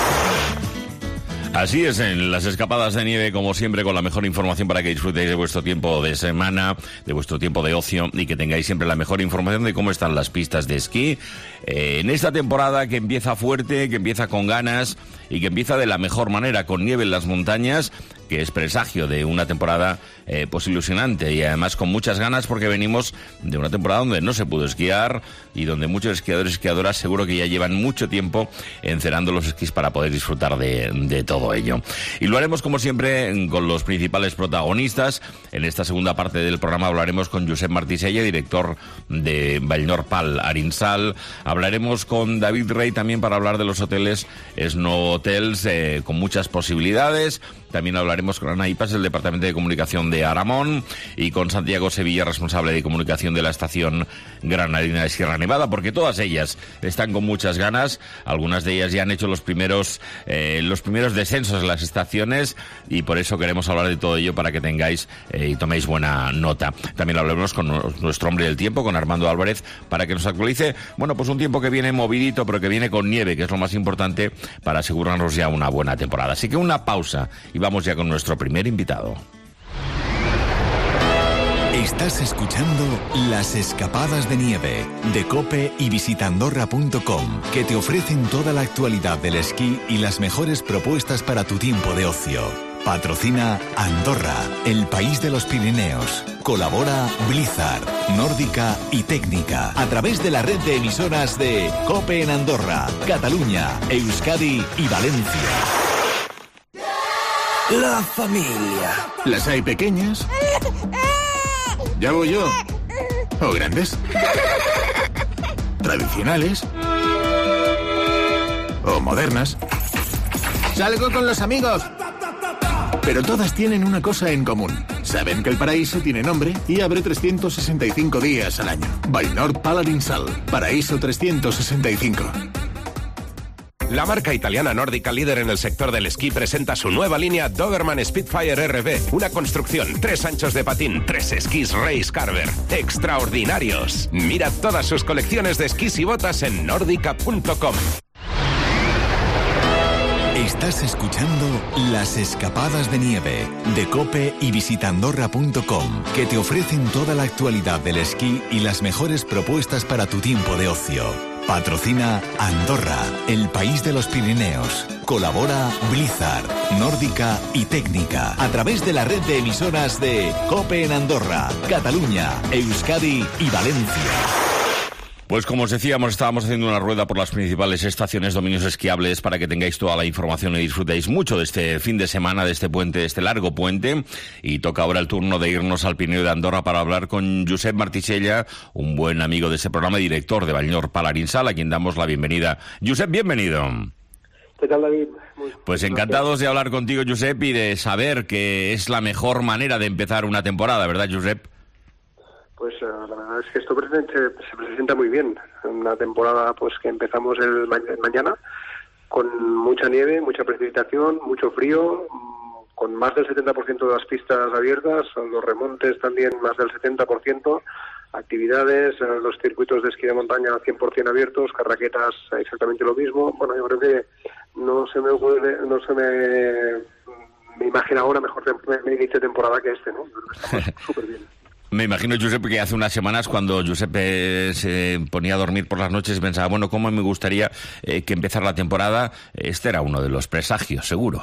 Así es, en las escapadas de nieve, como siempre, con la mejor información para que disfrutéis de vuestro tiempo de semana, de vuestro tiempo de ocio, y que tengáis siempre la mejor información de cómo están las pistas de esquí. En esta temporada que empieza fuerte, que empieza con ganas y que empieza de la mejor manera, con nieve en las montañas, que es presagio de una temporada pues ilusionante, y además con muchas ganas, porque venimos de una temporada donde no se pudo esquiar y donde muchos esquiadores y esquiadoras seguro que ya llevan mucho tiempo encerando los esquís para poder disfrutar de todo ello. Y lo haremos como siempre con los principales protagonistas. En esta segunda parte del programa hablaremos con Josep Martí Sella, director de Vallnor Pal Arinsal. Hablaremos con David Rey también para hablar de los hoteles Snow Hotels, con muchas posibilidades. También hablaremos con Ana Ipas, del Departamento de Comunicación de Aramón, y con Santiago Sevilla, responsable de comunicación de la estación granadina de Sierra Nevada, porque todas ellas están con muchas ganas. Algunas de ellas ya han hecho los primeros descensos en las estaciones, y por eso queremos hablar de todo ello para que tengáis y toméis buena nota. También hablaremos con nuestro hombre del tiempo, con Armando Álvarez, para que nos actualice, bueno, pues un tiempo que viene movidito, pero que viene con nieve, que es lo más importante para asegurarnos ya una buena temporada. Así que una pausa y vamos ya con nuestro primer invitado. Estás escuchando Las Escapadas de Nieve de COPE y visitandorra.com, que te ofrecen toda la actualidad del esquí y las mejores propuestas para tu tiempo de ocio. Patrocina Andorra, el país de los Pirineos. Colabora Blizzard, Nórdica y Técnica, a través de la red de emisoras de COPE en Andorra, Cataluña, Euskadi y Valencia. La familia. Las hay pequeñas. Ya voy yo. O grandes. Tradicionales. O modernas. Salgo con los amigos. Pero todas tienen una cosa en común. Saben que el paraíso tiene nombre y abre 365 días al año. Vainor Palarinsal. Paraíso 365. La marca italiana nórdica líder en el sector del esquí presenta su nueva línea Doberman Spitfire RB. Una construcción, 3 anchos de patín, 3 esquís Race Carver. ¡Extraordinarios! Mira todas sus colecciones de esquís y botas en nórdica.com. Estás escuchando Las Escapadas de Nieve de COPE y visitandorra.com, que te ofrecen toda la actualidad del esquí y las mejores propuestas para tu tiempo de ocio. Patrocina Andorra, el país de los Pirineos. Colabora Blizzard, Nórdica y Técnica, a través de la red de emisoras de COPE en Andorra, Cataluña, Euskadi y Valencia. Pues como os decíamos, estábamos haciendo una rueda por las principales estaciones, dominios esquiables, para que tengáis toda la información y disfrutéis mucho de este fin de semana, de este puente, de este largo puente. Y toca ahora el turno de irnos al Pirineo de Andorra para hablar con Josep Martisella, un buen amigo de este programa, director de Vainor Palarinsal, a quien damos la bienvenida. Josep, bienvenido. ¿Qué tal, David? Pues encantados de hablar contigo, Josep, y de saber que es la mejor manera de empezar una temporada, ¿verdad, Josep? Pues la verdad es que esto se presenta muy bien. Una temporada pues que empezamos el mañana con mucha nieve, mucha precipitación, mucho frío, con más del 70% de las pistas abiertas, los remontes también más del 70%, actividades, los circuitos de esquí de montaña 100% abiertos, carraquetas exactamente lo mismo. Bueno, yo creo que me imagino ahora mejor inicio de temporada que este, ¿no? Yo creo que estamos súper bien. Me imagino, Josep, que hace unas semanas cuando Josep se ponía a dormir por las noches pensaba, bueno, ¿cómo me gustaría que empezara la temporada? Este era uno de los presagios, seguro.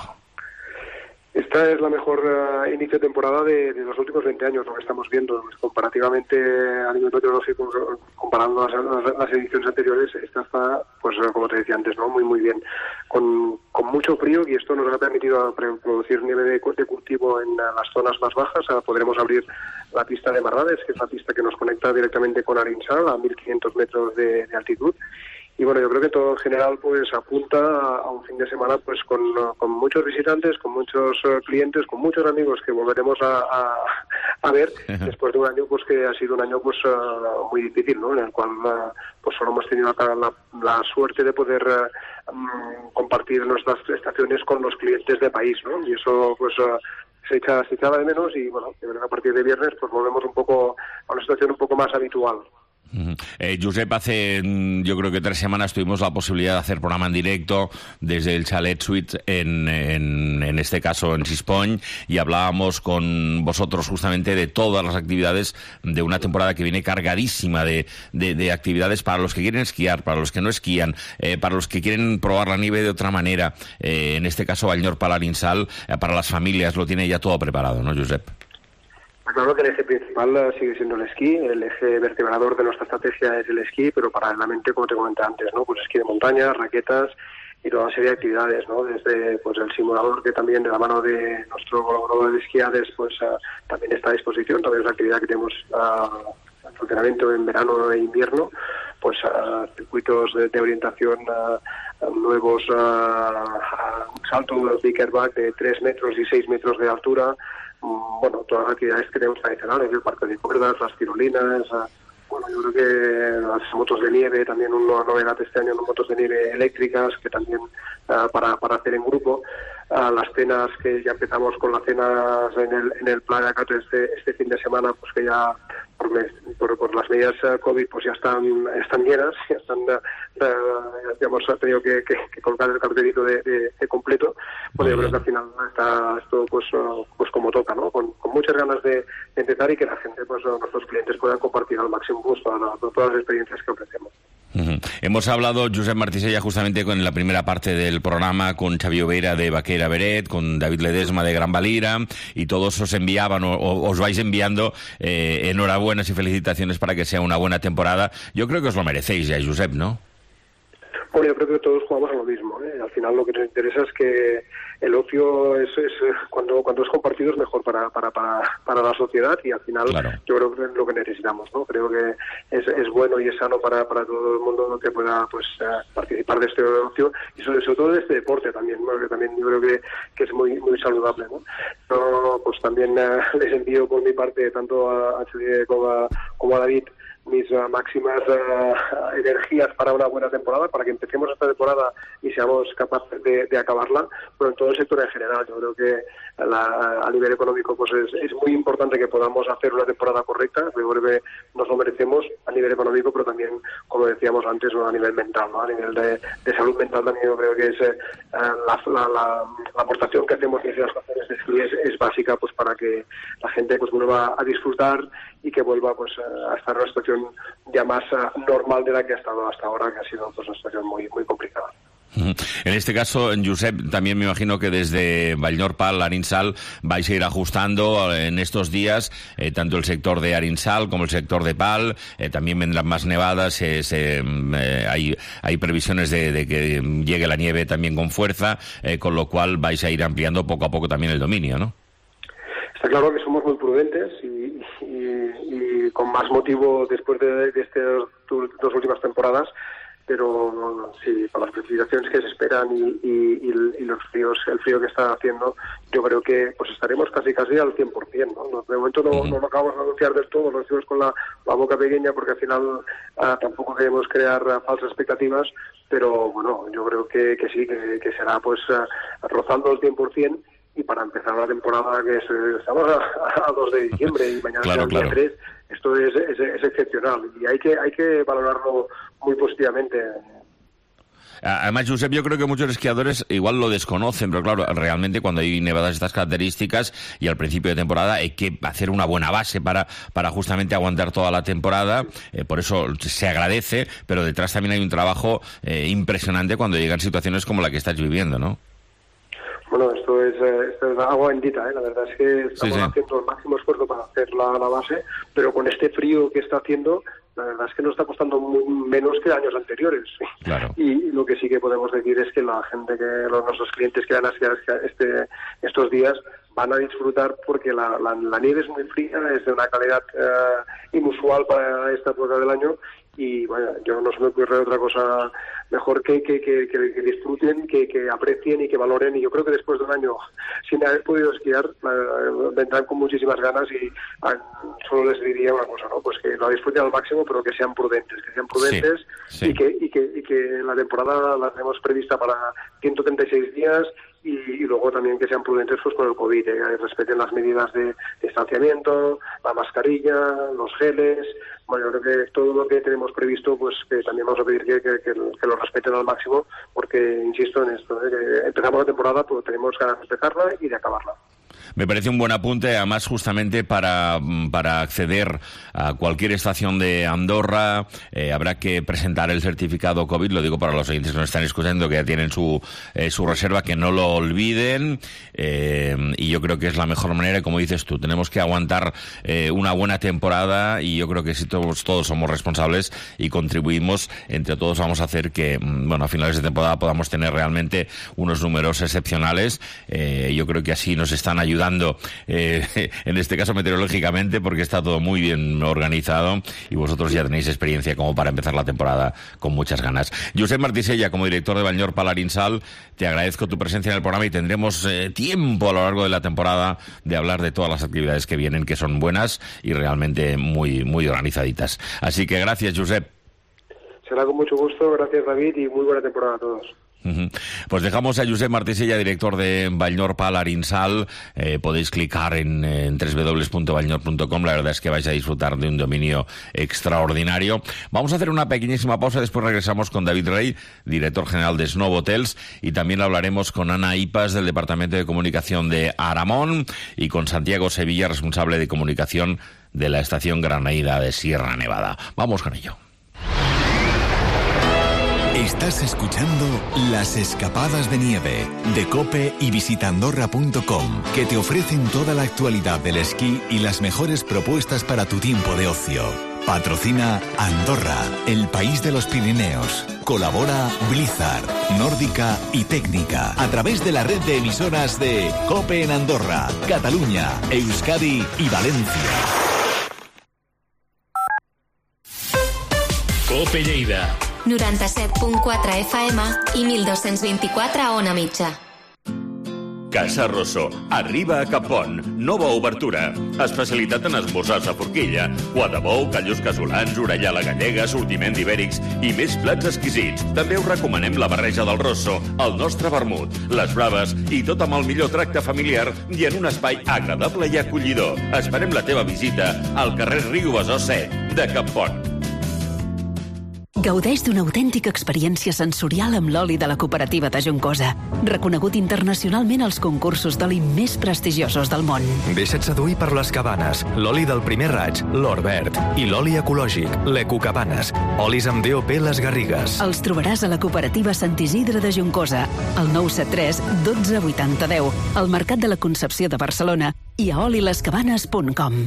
Esta es la mejor inicio de temporada de los últimos 20 años, lo que estamos viendo. Comparativamente a nivel meteorológico, comparando las ediciones anteriores, esta está, pues como te decía antes, ¿no? Muy bien. Con mucho frío, y esto nos ha permitido producir nieve de cultivo en las zonas más bajas. Ahora podremos abrir la pista de Marrades, que es la pista que nos conecta directamente con Arinsal, a 1.500 metros de altitud. Y bueno, yo creo que todo en general pues apunta a un fin de semana pues con muchos visitantes, con muchos clientes, con muchos amigos que volveremos a ver después de un año pues que ha sido un año pues muy difícil, ¿no? En el cual pues solo hemos tenido la suerte de poder compartir nuestras estaciones con los clientes del país, ¿no? Y eso pues se echaba de menos, y bueno, a partir de viernes pues volvemos un poco a una situación un poco más habitual. Josep, hace yo creo que 3 semanas tuvimos la posibilidad de hacer programa en directo desde el Chalet Suite en este caso en Sispony, y hablábamos con vosotros justamente de todas las actividades de una temporada que viene cargadísima de actividades para los que quieren esquiar, para los que no esquían, para los que quieren probar la nieve de otra manera. En este caso Vainor Palarinsal, para las familias lo tiene ya todo preparado, ¿no, Josep? Claro que el eje principal sigue siendo el esquí, el eje vertebrador de nuestra estrategia es el esquí, pero paralelamente, como te comenté antes, ¿no? Pues esquí de montaña, raquetas y toda una serie de actividades, ¿no? Desde pues el simulador, que también de la mano de nuestro colaborador de esquiades pues también está a disposición. También es una actividad que tenemos funcionamiento en verano e invierno, pues circuitos de orientación nuevos, un salto de pickerback de 3 metros y 6 metros de altura. Bueno, todas las actividades que tenemos tradicionales, el parque de cuerdas, las tirolinas, bueno, yo creo que las motos de nieve, también una novedad este año, unas motos de nieve eléctricas, que también para hacer en grupo, las cenas, que ya empezamos con las cenas en el Playa Cato este fin de semana, pues que ya por las medidas COVID pues ya están llenas, ya están, digamos, ha tenido que colocar el cartelito de completo. Bueno, yo creo que al final está esto pues como toca, ¿no? Con muchas ganas de empezar y que la gente, pues nuestros clientes puedan compartir al máximo pues, todas las experiencias que ofrecemos. Hemos hablado, Josep Martissella, justamente en la primera parte del programa con Xavi Oveira de Vaquera Beret, con David Ledesma de Gran Valira, y todos os enviaban o os vais enviando enhorabuenas y felicitaciones para que sea una buena temporada. Yo creo que os lo merecéis ya, Josep, ¿no? Bueno, yo creo que todos jugamos a lo mismo, ¿eh? Al final lo que nos interesa es que el ocio es cuando es compartido es mejor para la sociedad, y al final claro. Yo creo que es lo que necesitamos, ¿no? Creo que es bueno y es sano para todo el mundo que pueda pues participar de este ocio y sobre todo de este deporte también, ¿no? Que también yo creo que es muy saludable, ¿no? Pero pues también les envío por mi parte tanto a Xavier como a David mis máximas energías para una buena temporada, para que empecemos esta temporada y seamos capaces de acabarla, pero en todo el sector en general. Yo creo que a nivel económico pues es muy importante que podamos hacer una temporada correcta. Yo creo que nos lo merecemos a nivel económico, pero también, como decíamos antes, ¿no? A nivel mental, ¿no? A nivel de salud mental también yo creo que es la aportación que hacemos desde las estaciones de esquí es básica pues para que la gente pues vuelva a disfrutar y que vuelva pues a estar en una situación ya más normal de la que ha estado hasta ahora, que ha sido pues una situación muy complicada. En este caso, Josep, también me imagino que desde Vallnor Pal, Arinsal, vais a ir ajustando en estos días tanto el sector de Arinsal como el sector de Pal. También vendrán más nevadas, hay previsiones de que llegue la nieve también con fuerza, con lo cual vais a ir ampliando poco a poco también el dominio, ¿no? Está claro que somos muy prudentes y con más motivo después de estas dos últimas temporadas, pero sí, con las precipitaciones que se esperan y los fríos, el frío que está haciendo, yo creo que pues estaremos casi al 100%, ¿no? De momento no lo acabamos de anunciar del todo, lo decimos con la boca pequeña porque al final tampoco queremos crear falsas expectativas, pero bueno, yo creo que sí, que será pues rozando el 100%. Y para empezar la temporada, que estamos a 2 de diciembre y mañana será el día 3, esto es excepcional y hay que valorarlo muy positivamente. Además, Josep, yo creo que muchos esquiadores igual lo desconocen, pero claro, realmente cuando hay nevadas de estas características y al principio de temporada hay que hacer una buena base para justamente aguantar toda la temporada, por eso se agradece, pero detrás también hay un trabajo impresionante cuando llegan situaciones como la que estás viviendo, ¿no? Bueno, esto es agua bendita, ¿eh? La verdad es que estamos haciendo el máximo esfuerzo para hacer la base, pero con este frío que está haciendo, la verdad es que nos está costando menos que años anteriores. Claro. Y lo que sí que podemos decir es que la gente, nuestros clientes que van a esquiar estos días van a disfrutar porque la nieve es muy fría, es de una calidad inusual para esta época del año. Y bueno, yo no se me ocurre otra cosa mejor que disfruten, que aprecien y que valoren, y yo creo que después de un año sin haber podido esquiar vendrán con muchísimas ganas y solo les diría una cosa, ¿no? Pues que lo disfruten al máximo, pero que sean prudentes sí. y que la temporada la tenemos prevista para 136 días y luego también que sean prudentes pues con el COVID, que respeten las medidas de distanciamiento, la mascarilla, los geles. Bueno, yo creo que todo lo que tenemos previsto, pues que también vamos a pedir que lo respeten al máximo, porque insisto en esto, que empezamos la temporada, pues tenemos ganas de empezarla y de acabarla. Me parece un buen apunte, además justamente para acceder a cualquier estación de Andorra habrá que presentar el certificado COVID, lo digo para los oyentes que nos están escuchando que ya tienen su reserva, que no lo olviden, y yo creo que es la mejor manera, y como dices tú, tenemos que aguantar una buena temporada, y yo creo que si todos somos responsables y contribuimos, entre todos vamos a hacer que, bueno, a finales de temporada podamos tener realmente unos números excepcionales. Yo creo que así nos están ayudando en este caso meteorológicamente, porque está todo muy bien organizado y vosotros ya tenéis experiencia como para empezar la temporada con muchas ganas. Josep Martissella, como director de Vallnor Pal Arinsal, te agradezco tu presencia en el programa y tendremos tiempo a lo largo de la temporada de hablar de todas las actividades que vienen, que son buenas y realmente muy organizaditas. Así que gracias, Josep. será con mucho gusto. Gracias, David, y muy buena temporada a todos. Pues dejamos a Josep Martissella, director de Vallnor Pal Arinsal. Podéis clicar en www.vallnor.com. La verdad es que vais a disfrutar de un dominio extraordinario. Vamos a hacer una pequeñísima pausa, después regresamos con David Rey, director general de Snow Hotels, y también hablaremos con Ana Ipas, del Departamento de Comunicación de Aramón, y con Santiago Sevilla, responsable de comunicación de la estación Granaída de Sierra Nevada. Vamos con ello. Estás escuchando Las Escapadas de Nieve de COPE y visitandorra.com, que te ofrecen toda la actualidad del esquí y las mejores propuestas para tu tiempo de ocio. Patrocina Andorra, el país de los Pirineos. Colabora Blizzard, Nórdica y Técnica, a través de la red de emisoras de COPE en Andorra, Cataluña, Euskadi y Valencia. COPE Lleida 97.4 FM i 1224 a Ona Mitja. Casa Rosso, arriba a Capon, nova obertura. Especialitat en esmorzars a forquilla, foie de bou, callos casolans, orellà a la gallega, sortiment d'ibèrics i més plats exquisits. També us recomanem la barreja del Rosso, el nostre vermut, les braves i tot amb el millor tracte familiar i en un espai agradable i acollidor. Esperem la teva visita al carrer Riu Besòs 7 de Capon. Gaudeix d'una autèntica experiència sensorial amb l'oli de la cooperativa de Juncosa, reconegut internacionalment als concursos d'oli més prestigiosos del món. Deixa't seduir per les Cabanes, l'oli del primer raig, l'or verd, i l'oli ecològic, l'Ecocabanes, olis amb DOP Les Garrigues. Els trobaràs a la cooperativa Sant Isidre de Juncosa, al 973 12 80 10, al Mercat de la Concepció de Barcelona i a olilescabanes.com.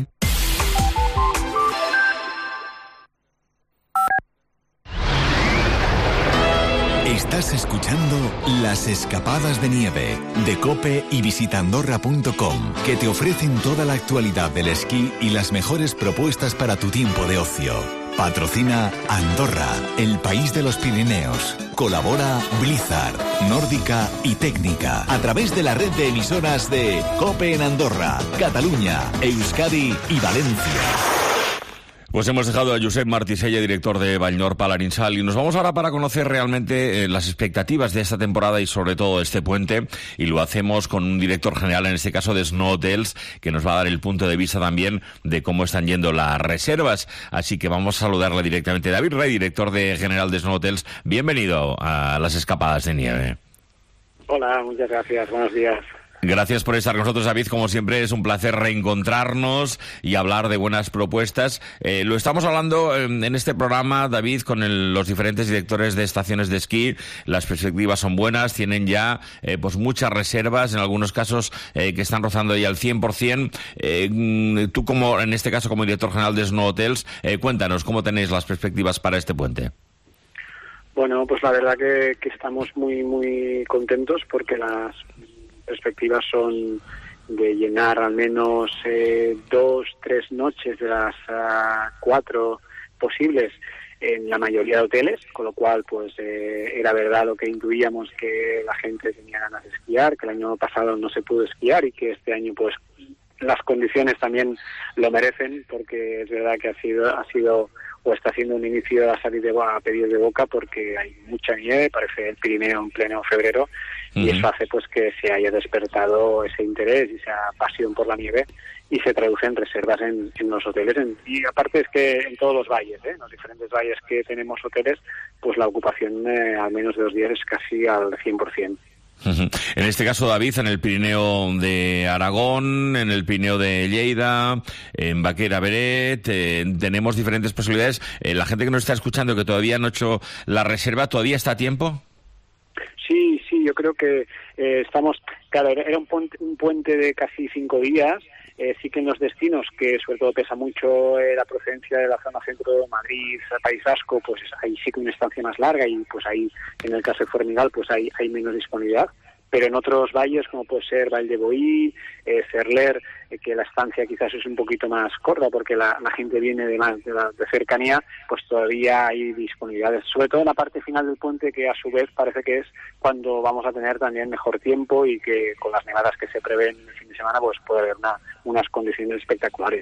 Estás escuchando Las Escapadas de Nieve de COPE y visitandorra.com, que te ofrecen toda la actualidad del esquí y las mejores propuestas para tu tiempo de ocio. Patrocina Andorra, el país de los Pirineos. Colabora Blizzard, Nórdica y Técnica, a través de la red de emisoras de COPE en Andorra, Cataluña, Euskadi y Valencia. Pues hemos dejado a Josep Martissella, director de Vallnor Pal Arinsal, y nos vamos ahora para conocer realmente las expectativas de esta temporada y sobre todo de este puente, y lo hacemos con un director general, en este caso de Snow Hotels, que nos va a dar el punto de vista también de cómo están yendo las reservas. Así que vamos a saludarle directamente. David Rey, director general de Snow Hotels, bienvenido a las Escapadas de Nieve. Hola, muchas gracias, buenos días. Gracias por estar con nosotros, David. Como siempre, es un placer reencontrarnos y hablar de buenas propuestas. Lo estamos hablando en este programa, David, con los diferentes directores de estaciones de esquí. Las perspectivas son buenas, tienen ya pues muchas reservas, en algunos casos que están rozando ya el 100%. Tú, como en este caso, como director general de Snow Hotels, cuéntanos cómo tenéis las perspectivas para este puente. Bueno, pues la verdad que estamos muy contentos porque las perspectivas son de llenar al menos 2-3 noches de las 4 posibles en la mayoría de hoteles, con lo cual pues era verdad lo que intuíamos, que la gente tenía ganas de esquiar, que el año pasado no se pudo esquiar y que este año pues las condiciones también lo merecen, porque es verdad que ha sido o está siendo un inicio a salir a pedir de boca, porque hay mucha nieve, parece el Pirineo en pleno febrero, y eso hace pues que se haya despertado ese interés y esa pasión por la nieve, y se traduce en reservas en los hoteles. Y aparte es que en todos los valles, en los diferentes valles que tenemos hoteles, pues la ocupación al menos de 2 días es casi al 100%. En este caso, David, en el Pirineo de Aragón, en el Pirineo de Lleida, en Baquera Beret, tenemos diferentes posibilidades. La gente que nos está escuchando, que todavía no ha hecho la reserva, ¿todavía está a tiempo? Sí, yo creo que estamos... Claro, era un puente de casi 5 días. Sí que en los destinos, que sobre todo pesa mucho la procedencia de la zona centro de Madrid, País Vasco, pues ahí sí que una estancia más larga, y pues ahí, en el caso de Formigal, pues hay menos disponibilidad. Pero en otros valles, como puede ser Vall de Boí, Cerler, que la estancia quizás es un poquito más corta porque la gente viene de cercanía, pues todavía hay disponibilidades, sobre todo en la parte final del puente, que a su vez parece que es cuando vamos a tener también mejor tiempo, y que con las nevadas que se prevén el fin de semana pues puede haber unas condiciones espectaculares.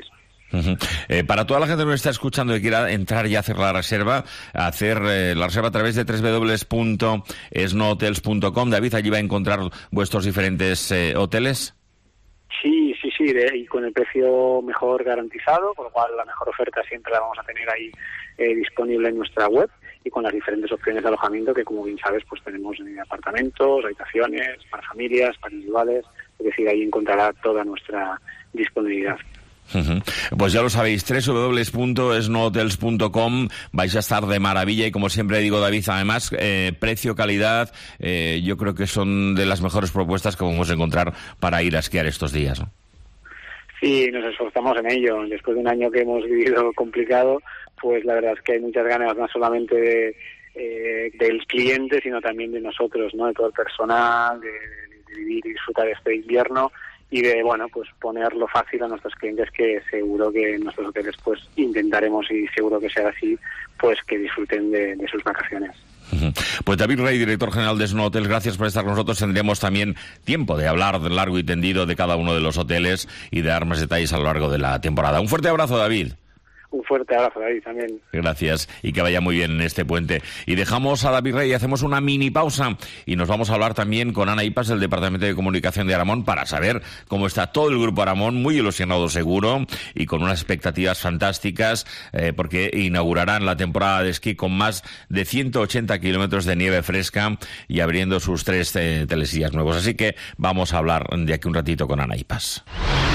Para toda la gente que nos está escuchando y quiera entrar y hacer la reserva a través de www.snohotels.com. David, allí va a encontrar vuestros diferentes hoteles. Sí, y con el precio mejor garantizado, con lo cual la mejor oferta siempre la vamos a tener ahí disponible en nuestra web, y con las diferentes opciones de alojamiento que, como bien sabes, pues tenemos apartamentos, habitaciones, para familias, para individuales, es decir, ahí encontrará toda nuestra disponibilidad. Pues ya lo sabéis, www.snohotels.com, vais a estar de maravilla y, como siempre digo, David, además, precio, calidad, yo creo que son de las mejores propuestas que vamos a encontrar para ir a esquiar estos días, ¿no? Sí, nos esforzamos en ello. Después de un año que hemos vivido complicado, pues la verdad es que hay muchas ganas, no solamente del cliente, sino también de nosotros, ¿no? De todo el personal, de vivir y disfrutar este invierno, y de, bueno, pues ponerlo fácil a nuestros clientes, que seguro que en nuestros hoteles pues intentaremos, y seguro que sea así, pues que disfruten de sus vacaciones. Pues David Rey, director general de Snow Hotels, gracias por estar con nosotros. Tendremos también tiempo de hablar de largo y tendido de cada uno de los hoteles y de dar más detalles a lo largo de la temporada. Un fuerte abrazo, David. Un fuerte abrazo, David, también. Gracias, y que vaya muy bien en este puente. Y dejamos a David Rey, hacemos una mini pausa y nos vamos a hablar también con Ana Ipas, del Departamento de Comunicación de Aramón, para saber cómo está todo el Grupo Aramón, muy ilusionado seguro, y con unas expectativas fantásticas, porque inaugurarán la temporada de esquí con más de 180 kilómetros de nieve fresca y abriendo sus 3 telesillas nuevos. Así que vamos a hablar de aquí un ratito con Ana Ipas.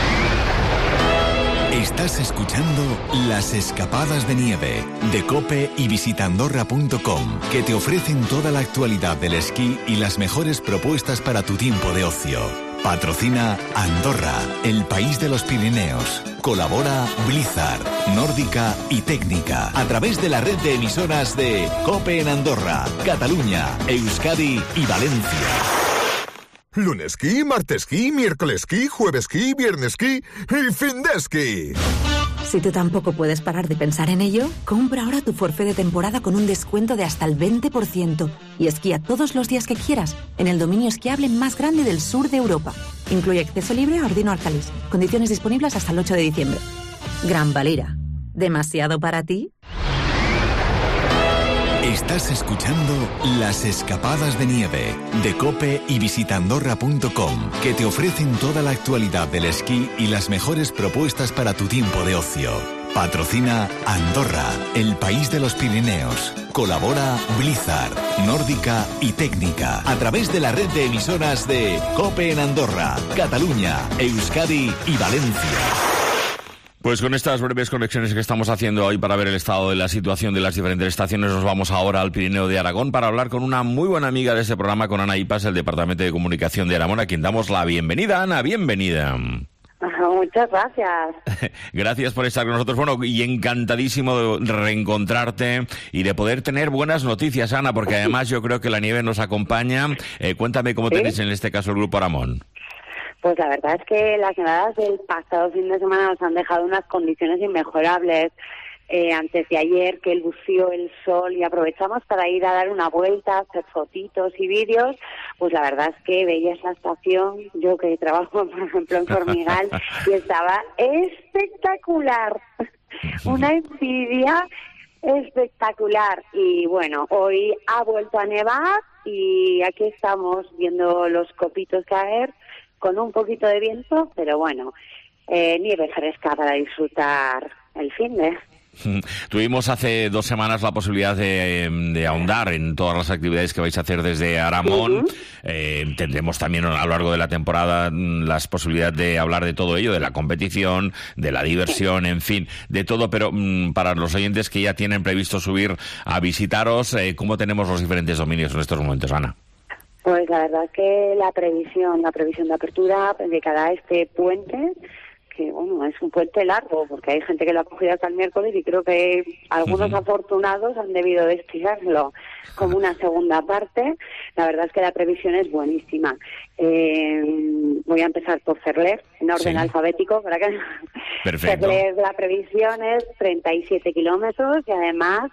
Estás escuchando Las Escapadas de Nieve de COPE y visitandorra.com, que te ofrecen toda la actualidad del esquí y las mejores propuestas para tu tiempo de ocio. Patrocina Andorra, el país de los Pirineos. Colabora Blizzard, Nórdica y Técnica, a través de la red de emisoras de COPE en Andorra, Cataluña, Euskadi y Valencia. Lunesquí, martesquí, miércolesquí, juevesquí, viernesquí y findesquí. Si tú tampoco puedes parar de pensar en ello, compra ahora tu forfait de temporada con un descuento de hasta el 20% y esquía todos los días que quieras en el dominio esquiable más grande del sur de Europa. Incluye acceso libre a Ordino Arcalis. Condiciones disponibles hasta el 8 de diciembre. Gran Valira. ¿Demasiado para ti? Estás escuchando Las Escapadas de Nieve de COPE y visitandorra.com, que te ofrecen toda la actualidad del esquí y las mejores propuestas para tu tiempo de ocio. Patrocina Andorra, el país de los Pirineos. Colabora Blizzard, Nórdica y Técnica, a través de la red de emisoras de COPE en Andorra, Cataluña, Euskadi y Valencia. Pues con estas breves conexiones que estamos haciendo hoy para ver el estado de la situación de las diferentes estaciones, nos vamos ahora al Pirineo de Aragón para hablar con una muy buena amiga de este programa, con Ana Ipas, del Departamento de Comunicación de Aramón, a quien damos la bienvenida. Ana, bienvenida. Muchas gracias. Gracias por estar con nosotros. Bueno, y encantadísimo de reencontrarte y de poder tener buenas noticias, Ana, porque además yo creo que la nieve nos acompaña. Cuéntame cómo tenéis en este caso el Grupo Aramón. Pues la verdad es que las nevadas del pasado fin de semana nos han dejado unas condiciones inmejorables. Antes de ayer, que lució el sol y aprovechamos para ir a dar una vuelta, hacer fotitos y vídeos, pues la verdad es que veías la estación, yo que trabajo, por ejemplo, en Formigal, y estaba espectacular. Una envidia espectacular. Y bueno, hoy ha vuelto a nevar y aquí estamos viendo los copitos caer, con un poquito de viento, pero bueno, nieve fresca para disfrutar el finde. Tuvimos hace 2 semanas la posibilidad de ahondar en todas las actividades que vais a hacer desde Aramón. Tendremos también a lo largo de la temporada las posibilidades de hablar de todo ello, de la competición, de la diversión, en fin, de todo, pero para los oyentes que ya tienen previsto subir a visitaros, ¿cómo tenemos los diferentes dominios en estos momentos, Ana? Pues la verdad es que la previsión de apertura de cada este puente, que bueno, es un puente largo, porque hay gente que lo ha cogido hasta el miércoles y creo que algunos afortunados han debido de estirarlo como una segunda parte. La verdad es que la previsión es buenísima. Voy a empezar por Cerler, en orden alfabético, para que Cerler, la previsión es 37 kilómetros y además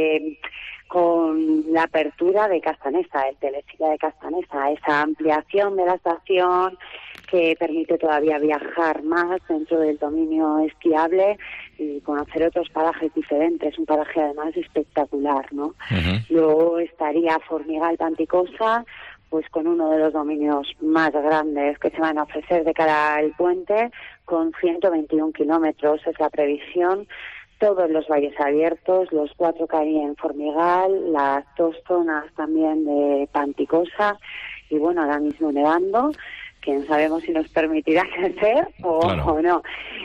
con la apertura de Castanesa, el telesilla de Castanesa, esa ampliación de la estación que permite todavía viajar más dentro del dominio esquiable y conocer otros parajes diferentes, un paraje además espectacular, ¿no? Luego estaría Formigal Panticosa, pues con uno de los dominios más grandes que se van a ofrecer de cara al puente, con 121 kilómetros es la previsión, todos los valles abiertos, los 4 que hay en Formigal, las 2 zonas también de Panticosa, y bueno, ahora mismo nevando, que no sabemos si nos permitirá crecer o no.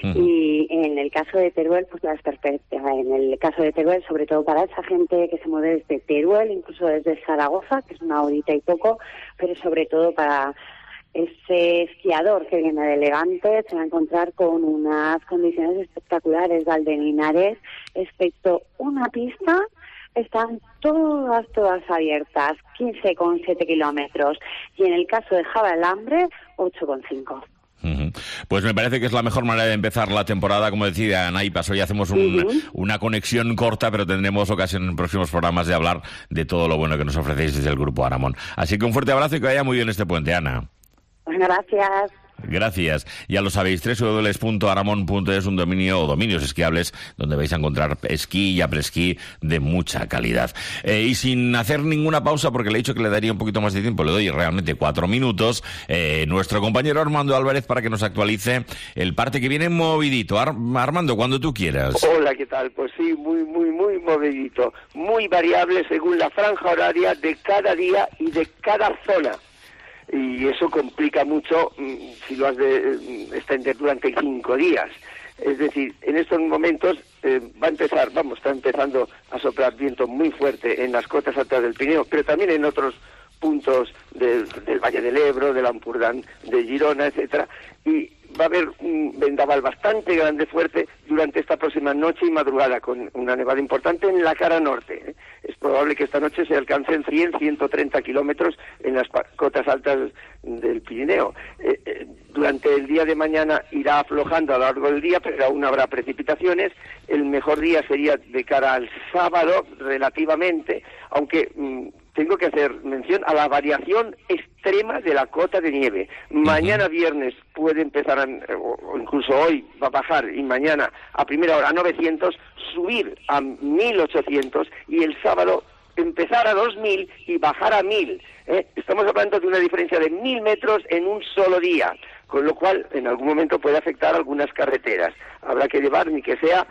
Y en el caso de Teruel, pues en el caso de Teruel, sobre todo para esa gente que se mueve desde Teruel, incluso desde Zaragoza, que es una horita y poco, pero sobre todo para ese esquiador que viene de Levante, se va a encontrar con unas condiciones espectaculares. Valdelinares, excepto una pista, están todas abiertas, 15,7 kilómetros, y en el caso de Javalambre, 8,5. Pues me parece que es la mejor manera de empezar la temporada, como decía Naipas. Hoy hacemos una conexión corta, pero tendremos ocasión en próximos programas de hablar de todo lo bueno que nos ofrecéis desde el Grupo Aramón. Así que un fuerte abrazo y que vaya muy bien este puente, Ana. Gracias. Gracias. Ya lo sabéis, www.aramon.es, un dominio o dominios esquiables donde vais a encontrar esquí y apresquí de mucha calidad. Y sin hacer ninguna pausa, porque le he dicho que le daría un poquito más de tiempo, le doy realmente 4 minutos, nuestro compañero Armando Álvarez para que nos actualice el parte que viene movidito. Armando, cuando tú quieras. Hola, ¿qué tal? Pues sí, muy movidito, muy variable según la franja horaria de cada día y de cada zona. Y eso complica mucho si lo has de extender durante 5 días. Es decir, en estos momentos está empezando a soplar viento muy fuerte en las cotas altas del Pirineo, pero también en otros puntos del Valle del Ebro, del Ampurdán, de Girona, etcétera, y va a haber un vendaval bastante grande, fuerte, durante esta próxima noche y madrugada, con una nevada importante en la cara norte. Es probable que esta noche se alcancen 100-130 kilómetros en las cotas altas del Pirineo. Durante el día de mañana irá aflojando a lo largo del día, pero aún habrá precipitaciones. El mejor día sería de cara al sábado, relativamente, aunque tengo que hacer mención a la variación extrema de la cota de nieve. Mañana viernes puede empezar, o incluso hoy va a bajar, y mañana a primera hora a 900, subir a 1800, y el sábado empezar a 2000 y bajar a 1000. Estamos hablando de una diferencia de 1000 metros en un solo día, con lo cual en algún momento puede afectar algunas carreteras. Habrá que llevar ni que sea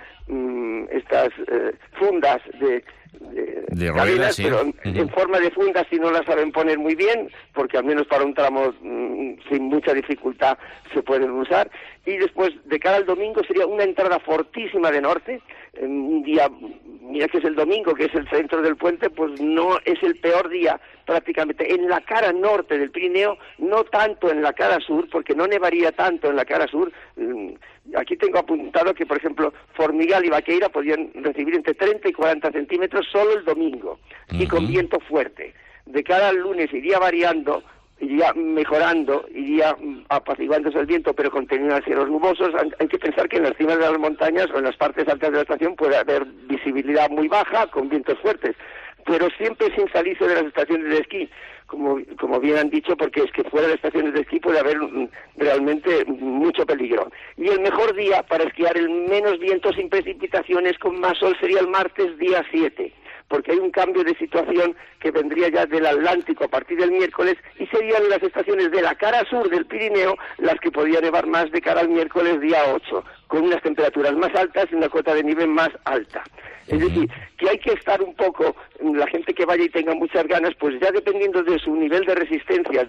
estas fundas de ruedas, sí, pero en forma de fundas, si no las saben poner muy bien, porque al menos para un tramo sin mucha dificultad se pueden usar. Y después, de cara al domingo, sería una entrada fortísima de norte. Un día, mira que es el domingo, que es el centro del puente, pues no es el peor día prácticamente en la cara norte del Pirineo, no tanto en la cara sur, porque no nevaría tanto en la cara sur. Aquí tengo apuntado que, por ejemplo, Formigal y Vaqueira podían recibir entre 30 y 40 centímetros solo el domingo, y con viento fuerte. De cara al lunes iría variando, iría mejorando, iría apaciguándose el viento, pero con cielos nubosos. Hay que pensar que en las cimas de las montañas o en las partes altas de la estación puede haber visibilidad muy baja, con vientos fuertes, pero siempre sin salirse de las estaciones de esquí, como bien han dicho, porque es que fuera de estaciones de esquí puede haber realmente mucho peligro. Y el mejor día para esquiar, el menos viento, sin precipitaciones, con más sol, sería el martes día 7, porque hay un cambio de situación que vendría ya del Atlántico a partir del miércoles, y serían las estaciones de la cara sur del Pirineo las que podrían nevar más de cara al miércoles día 8, con unas temperaturas más altas y una cota de nieve más alta. Es decir, que hay que estar un poco, la gente que vaya y tenga muchas ganas, pues ya dependiendo de su nivel de resistencia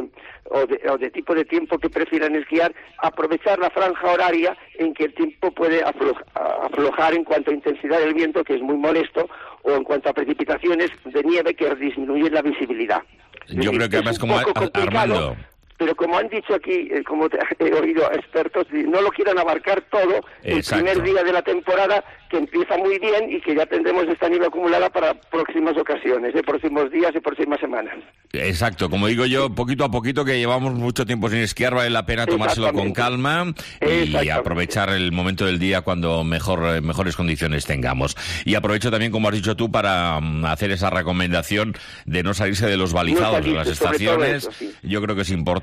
o de tipo de tiempo que prefieran esquiar, aprovechar la franja horaria en que el tiempo puede aflojar en cuanto a intensidad del viento, que es muy molesto, o en cuanto a precipitaciones de nieve que disminuyen la visibilidad. Yo creo que además, como Armando, pero como han dicho aquí, como he oído expertos, no lo quieran abarcar todo el primer día de la temporada, que empieza muy bien y que ya tendremos esta nieve acumulada para próximas ocasiones, próximos días y próximas semanas. Exacto, como digo yo, poquito a poquito, que llevamos mucho tiempo sin esquiar, vale la pena tomárselo con calma y aprovechar el momento del día cuando mejores condiciones tengamos. Y aprovecho también, como has dicho tú, para hacer esa recomendación de no salirse de los balizados de las estaciones. Eso, sí. Yo creo que es importante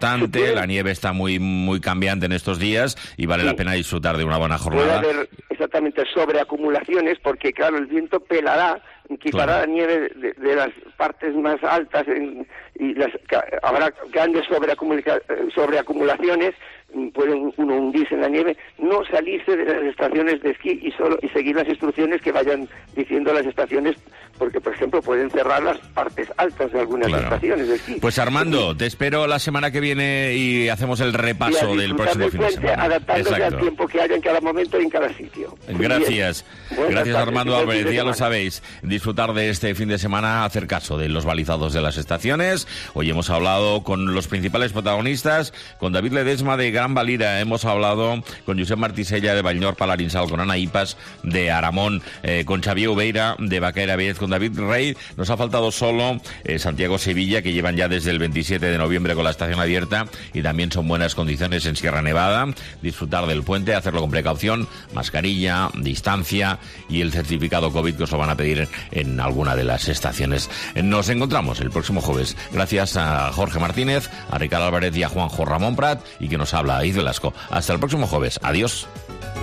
importante, la nieve está muy, muy cambiante en estos días y vale la pena disfrutar de una buena jornada. Puede haber exactamente sobreacumulaciones porque, claro, el viento pelará, quitará la nieve de las partes más altas y habrá grandes sobreacumulaciones. Puede uno hundirse en la nieve, no salirse de las estaciones de esquí y seguir las instrucciones que vayan diciendo las estaciones, porque por ejemplo pueden cerrar las partes altas de algunas estaciones de esquí. Pues Armando, te espero la semana que viene y hacemos el repaso del próximo fin de semana. Adaptándose al tiempo que haya en cada momento y en cada sitio. Gracias. Gracias Armando Álvarez, ya lo sabéis, disfrutar de este fin de semana, hacer caso de los balizados de las estaciones. Hoy hemos hablado con los principales protagonistas, con David Ledesma de Gran Valira, hemos hablado con Josep Martisella de Vallnor Palarinsal, con Ana Ipas de Aramón, con Xavier Ubeira de Baquera Vélez, con David Rey. Nos ha faltado solo Santiago Sevilla, que llevan ya desde el 27 de noviembre con la estación abierta y también son buenas condiciones en Sierra Nevada. Disfrutar del puente, hacerlo con precaución, mascarilla, distancia y el certificado COVID que os lo van a pedir en alguna de las estaciones. Nos encontramos el próximo jueves. Gracias a Jorge Martínez, a Ricardo Álvarez y a Juanjo Ramón Prat, y que nos habla Velasco. Hasta el próximo jueves. Adiós.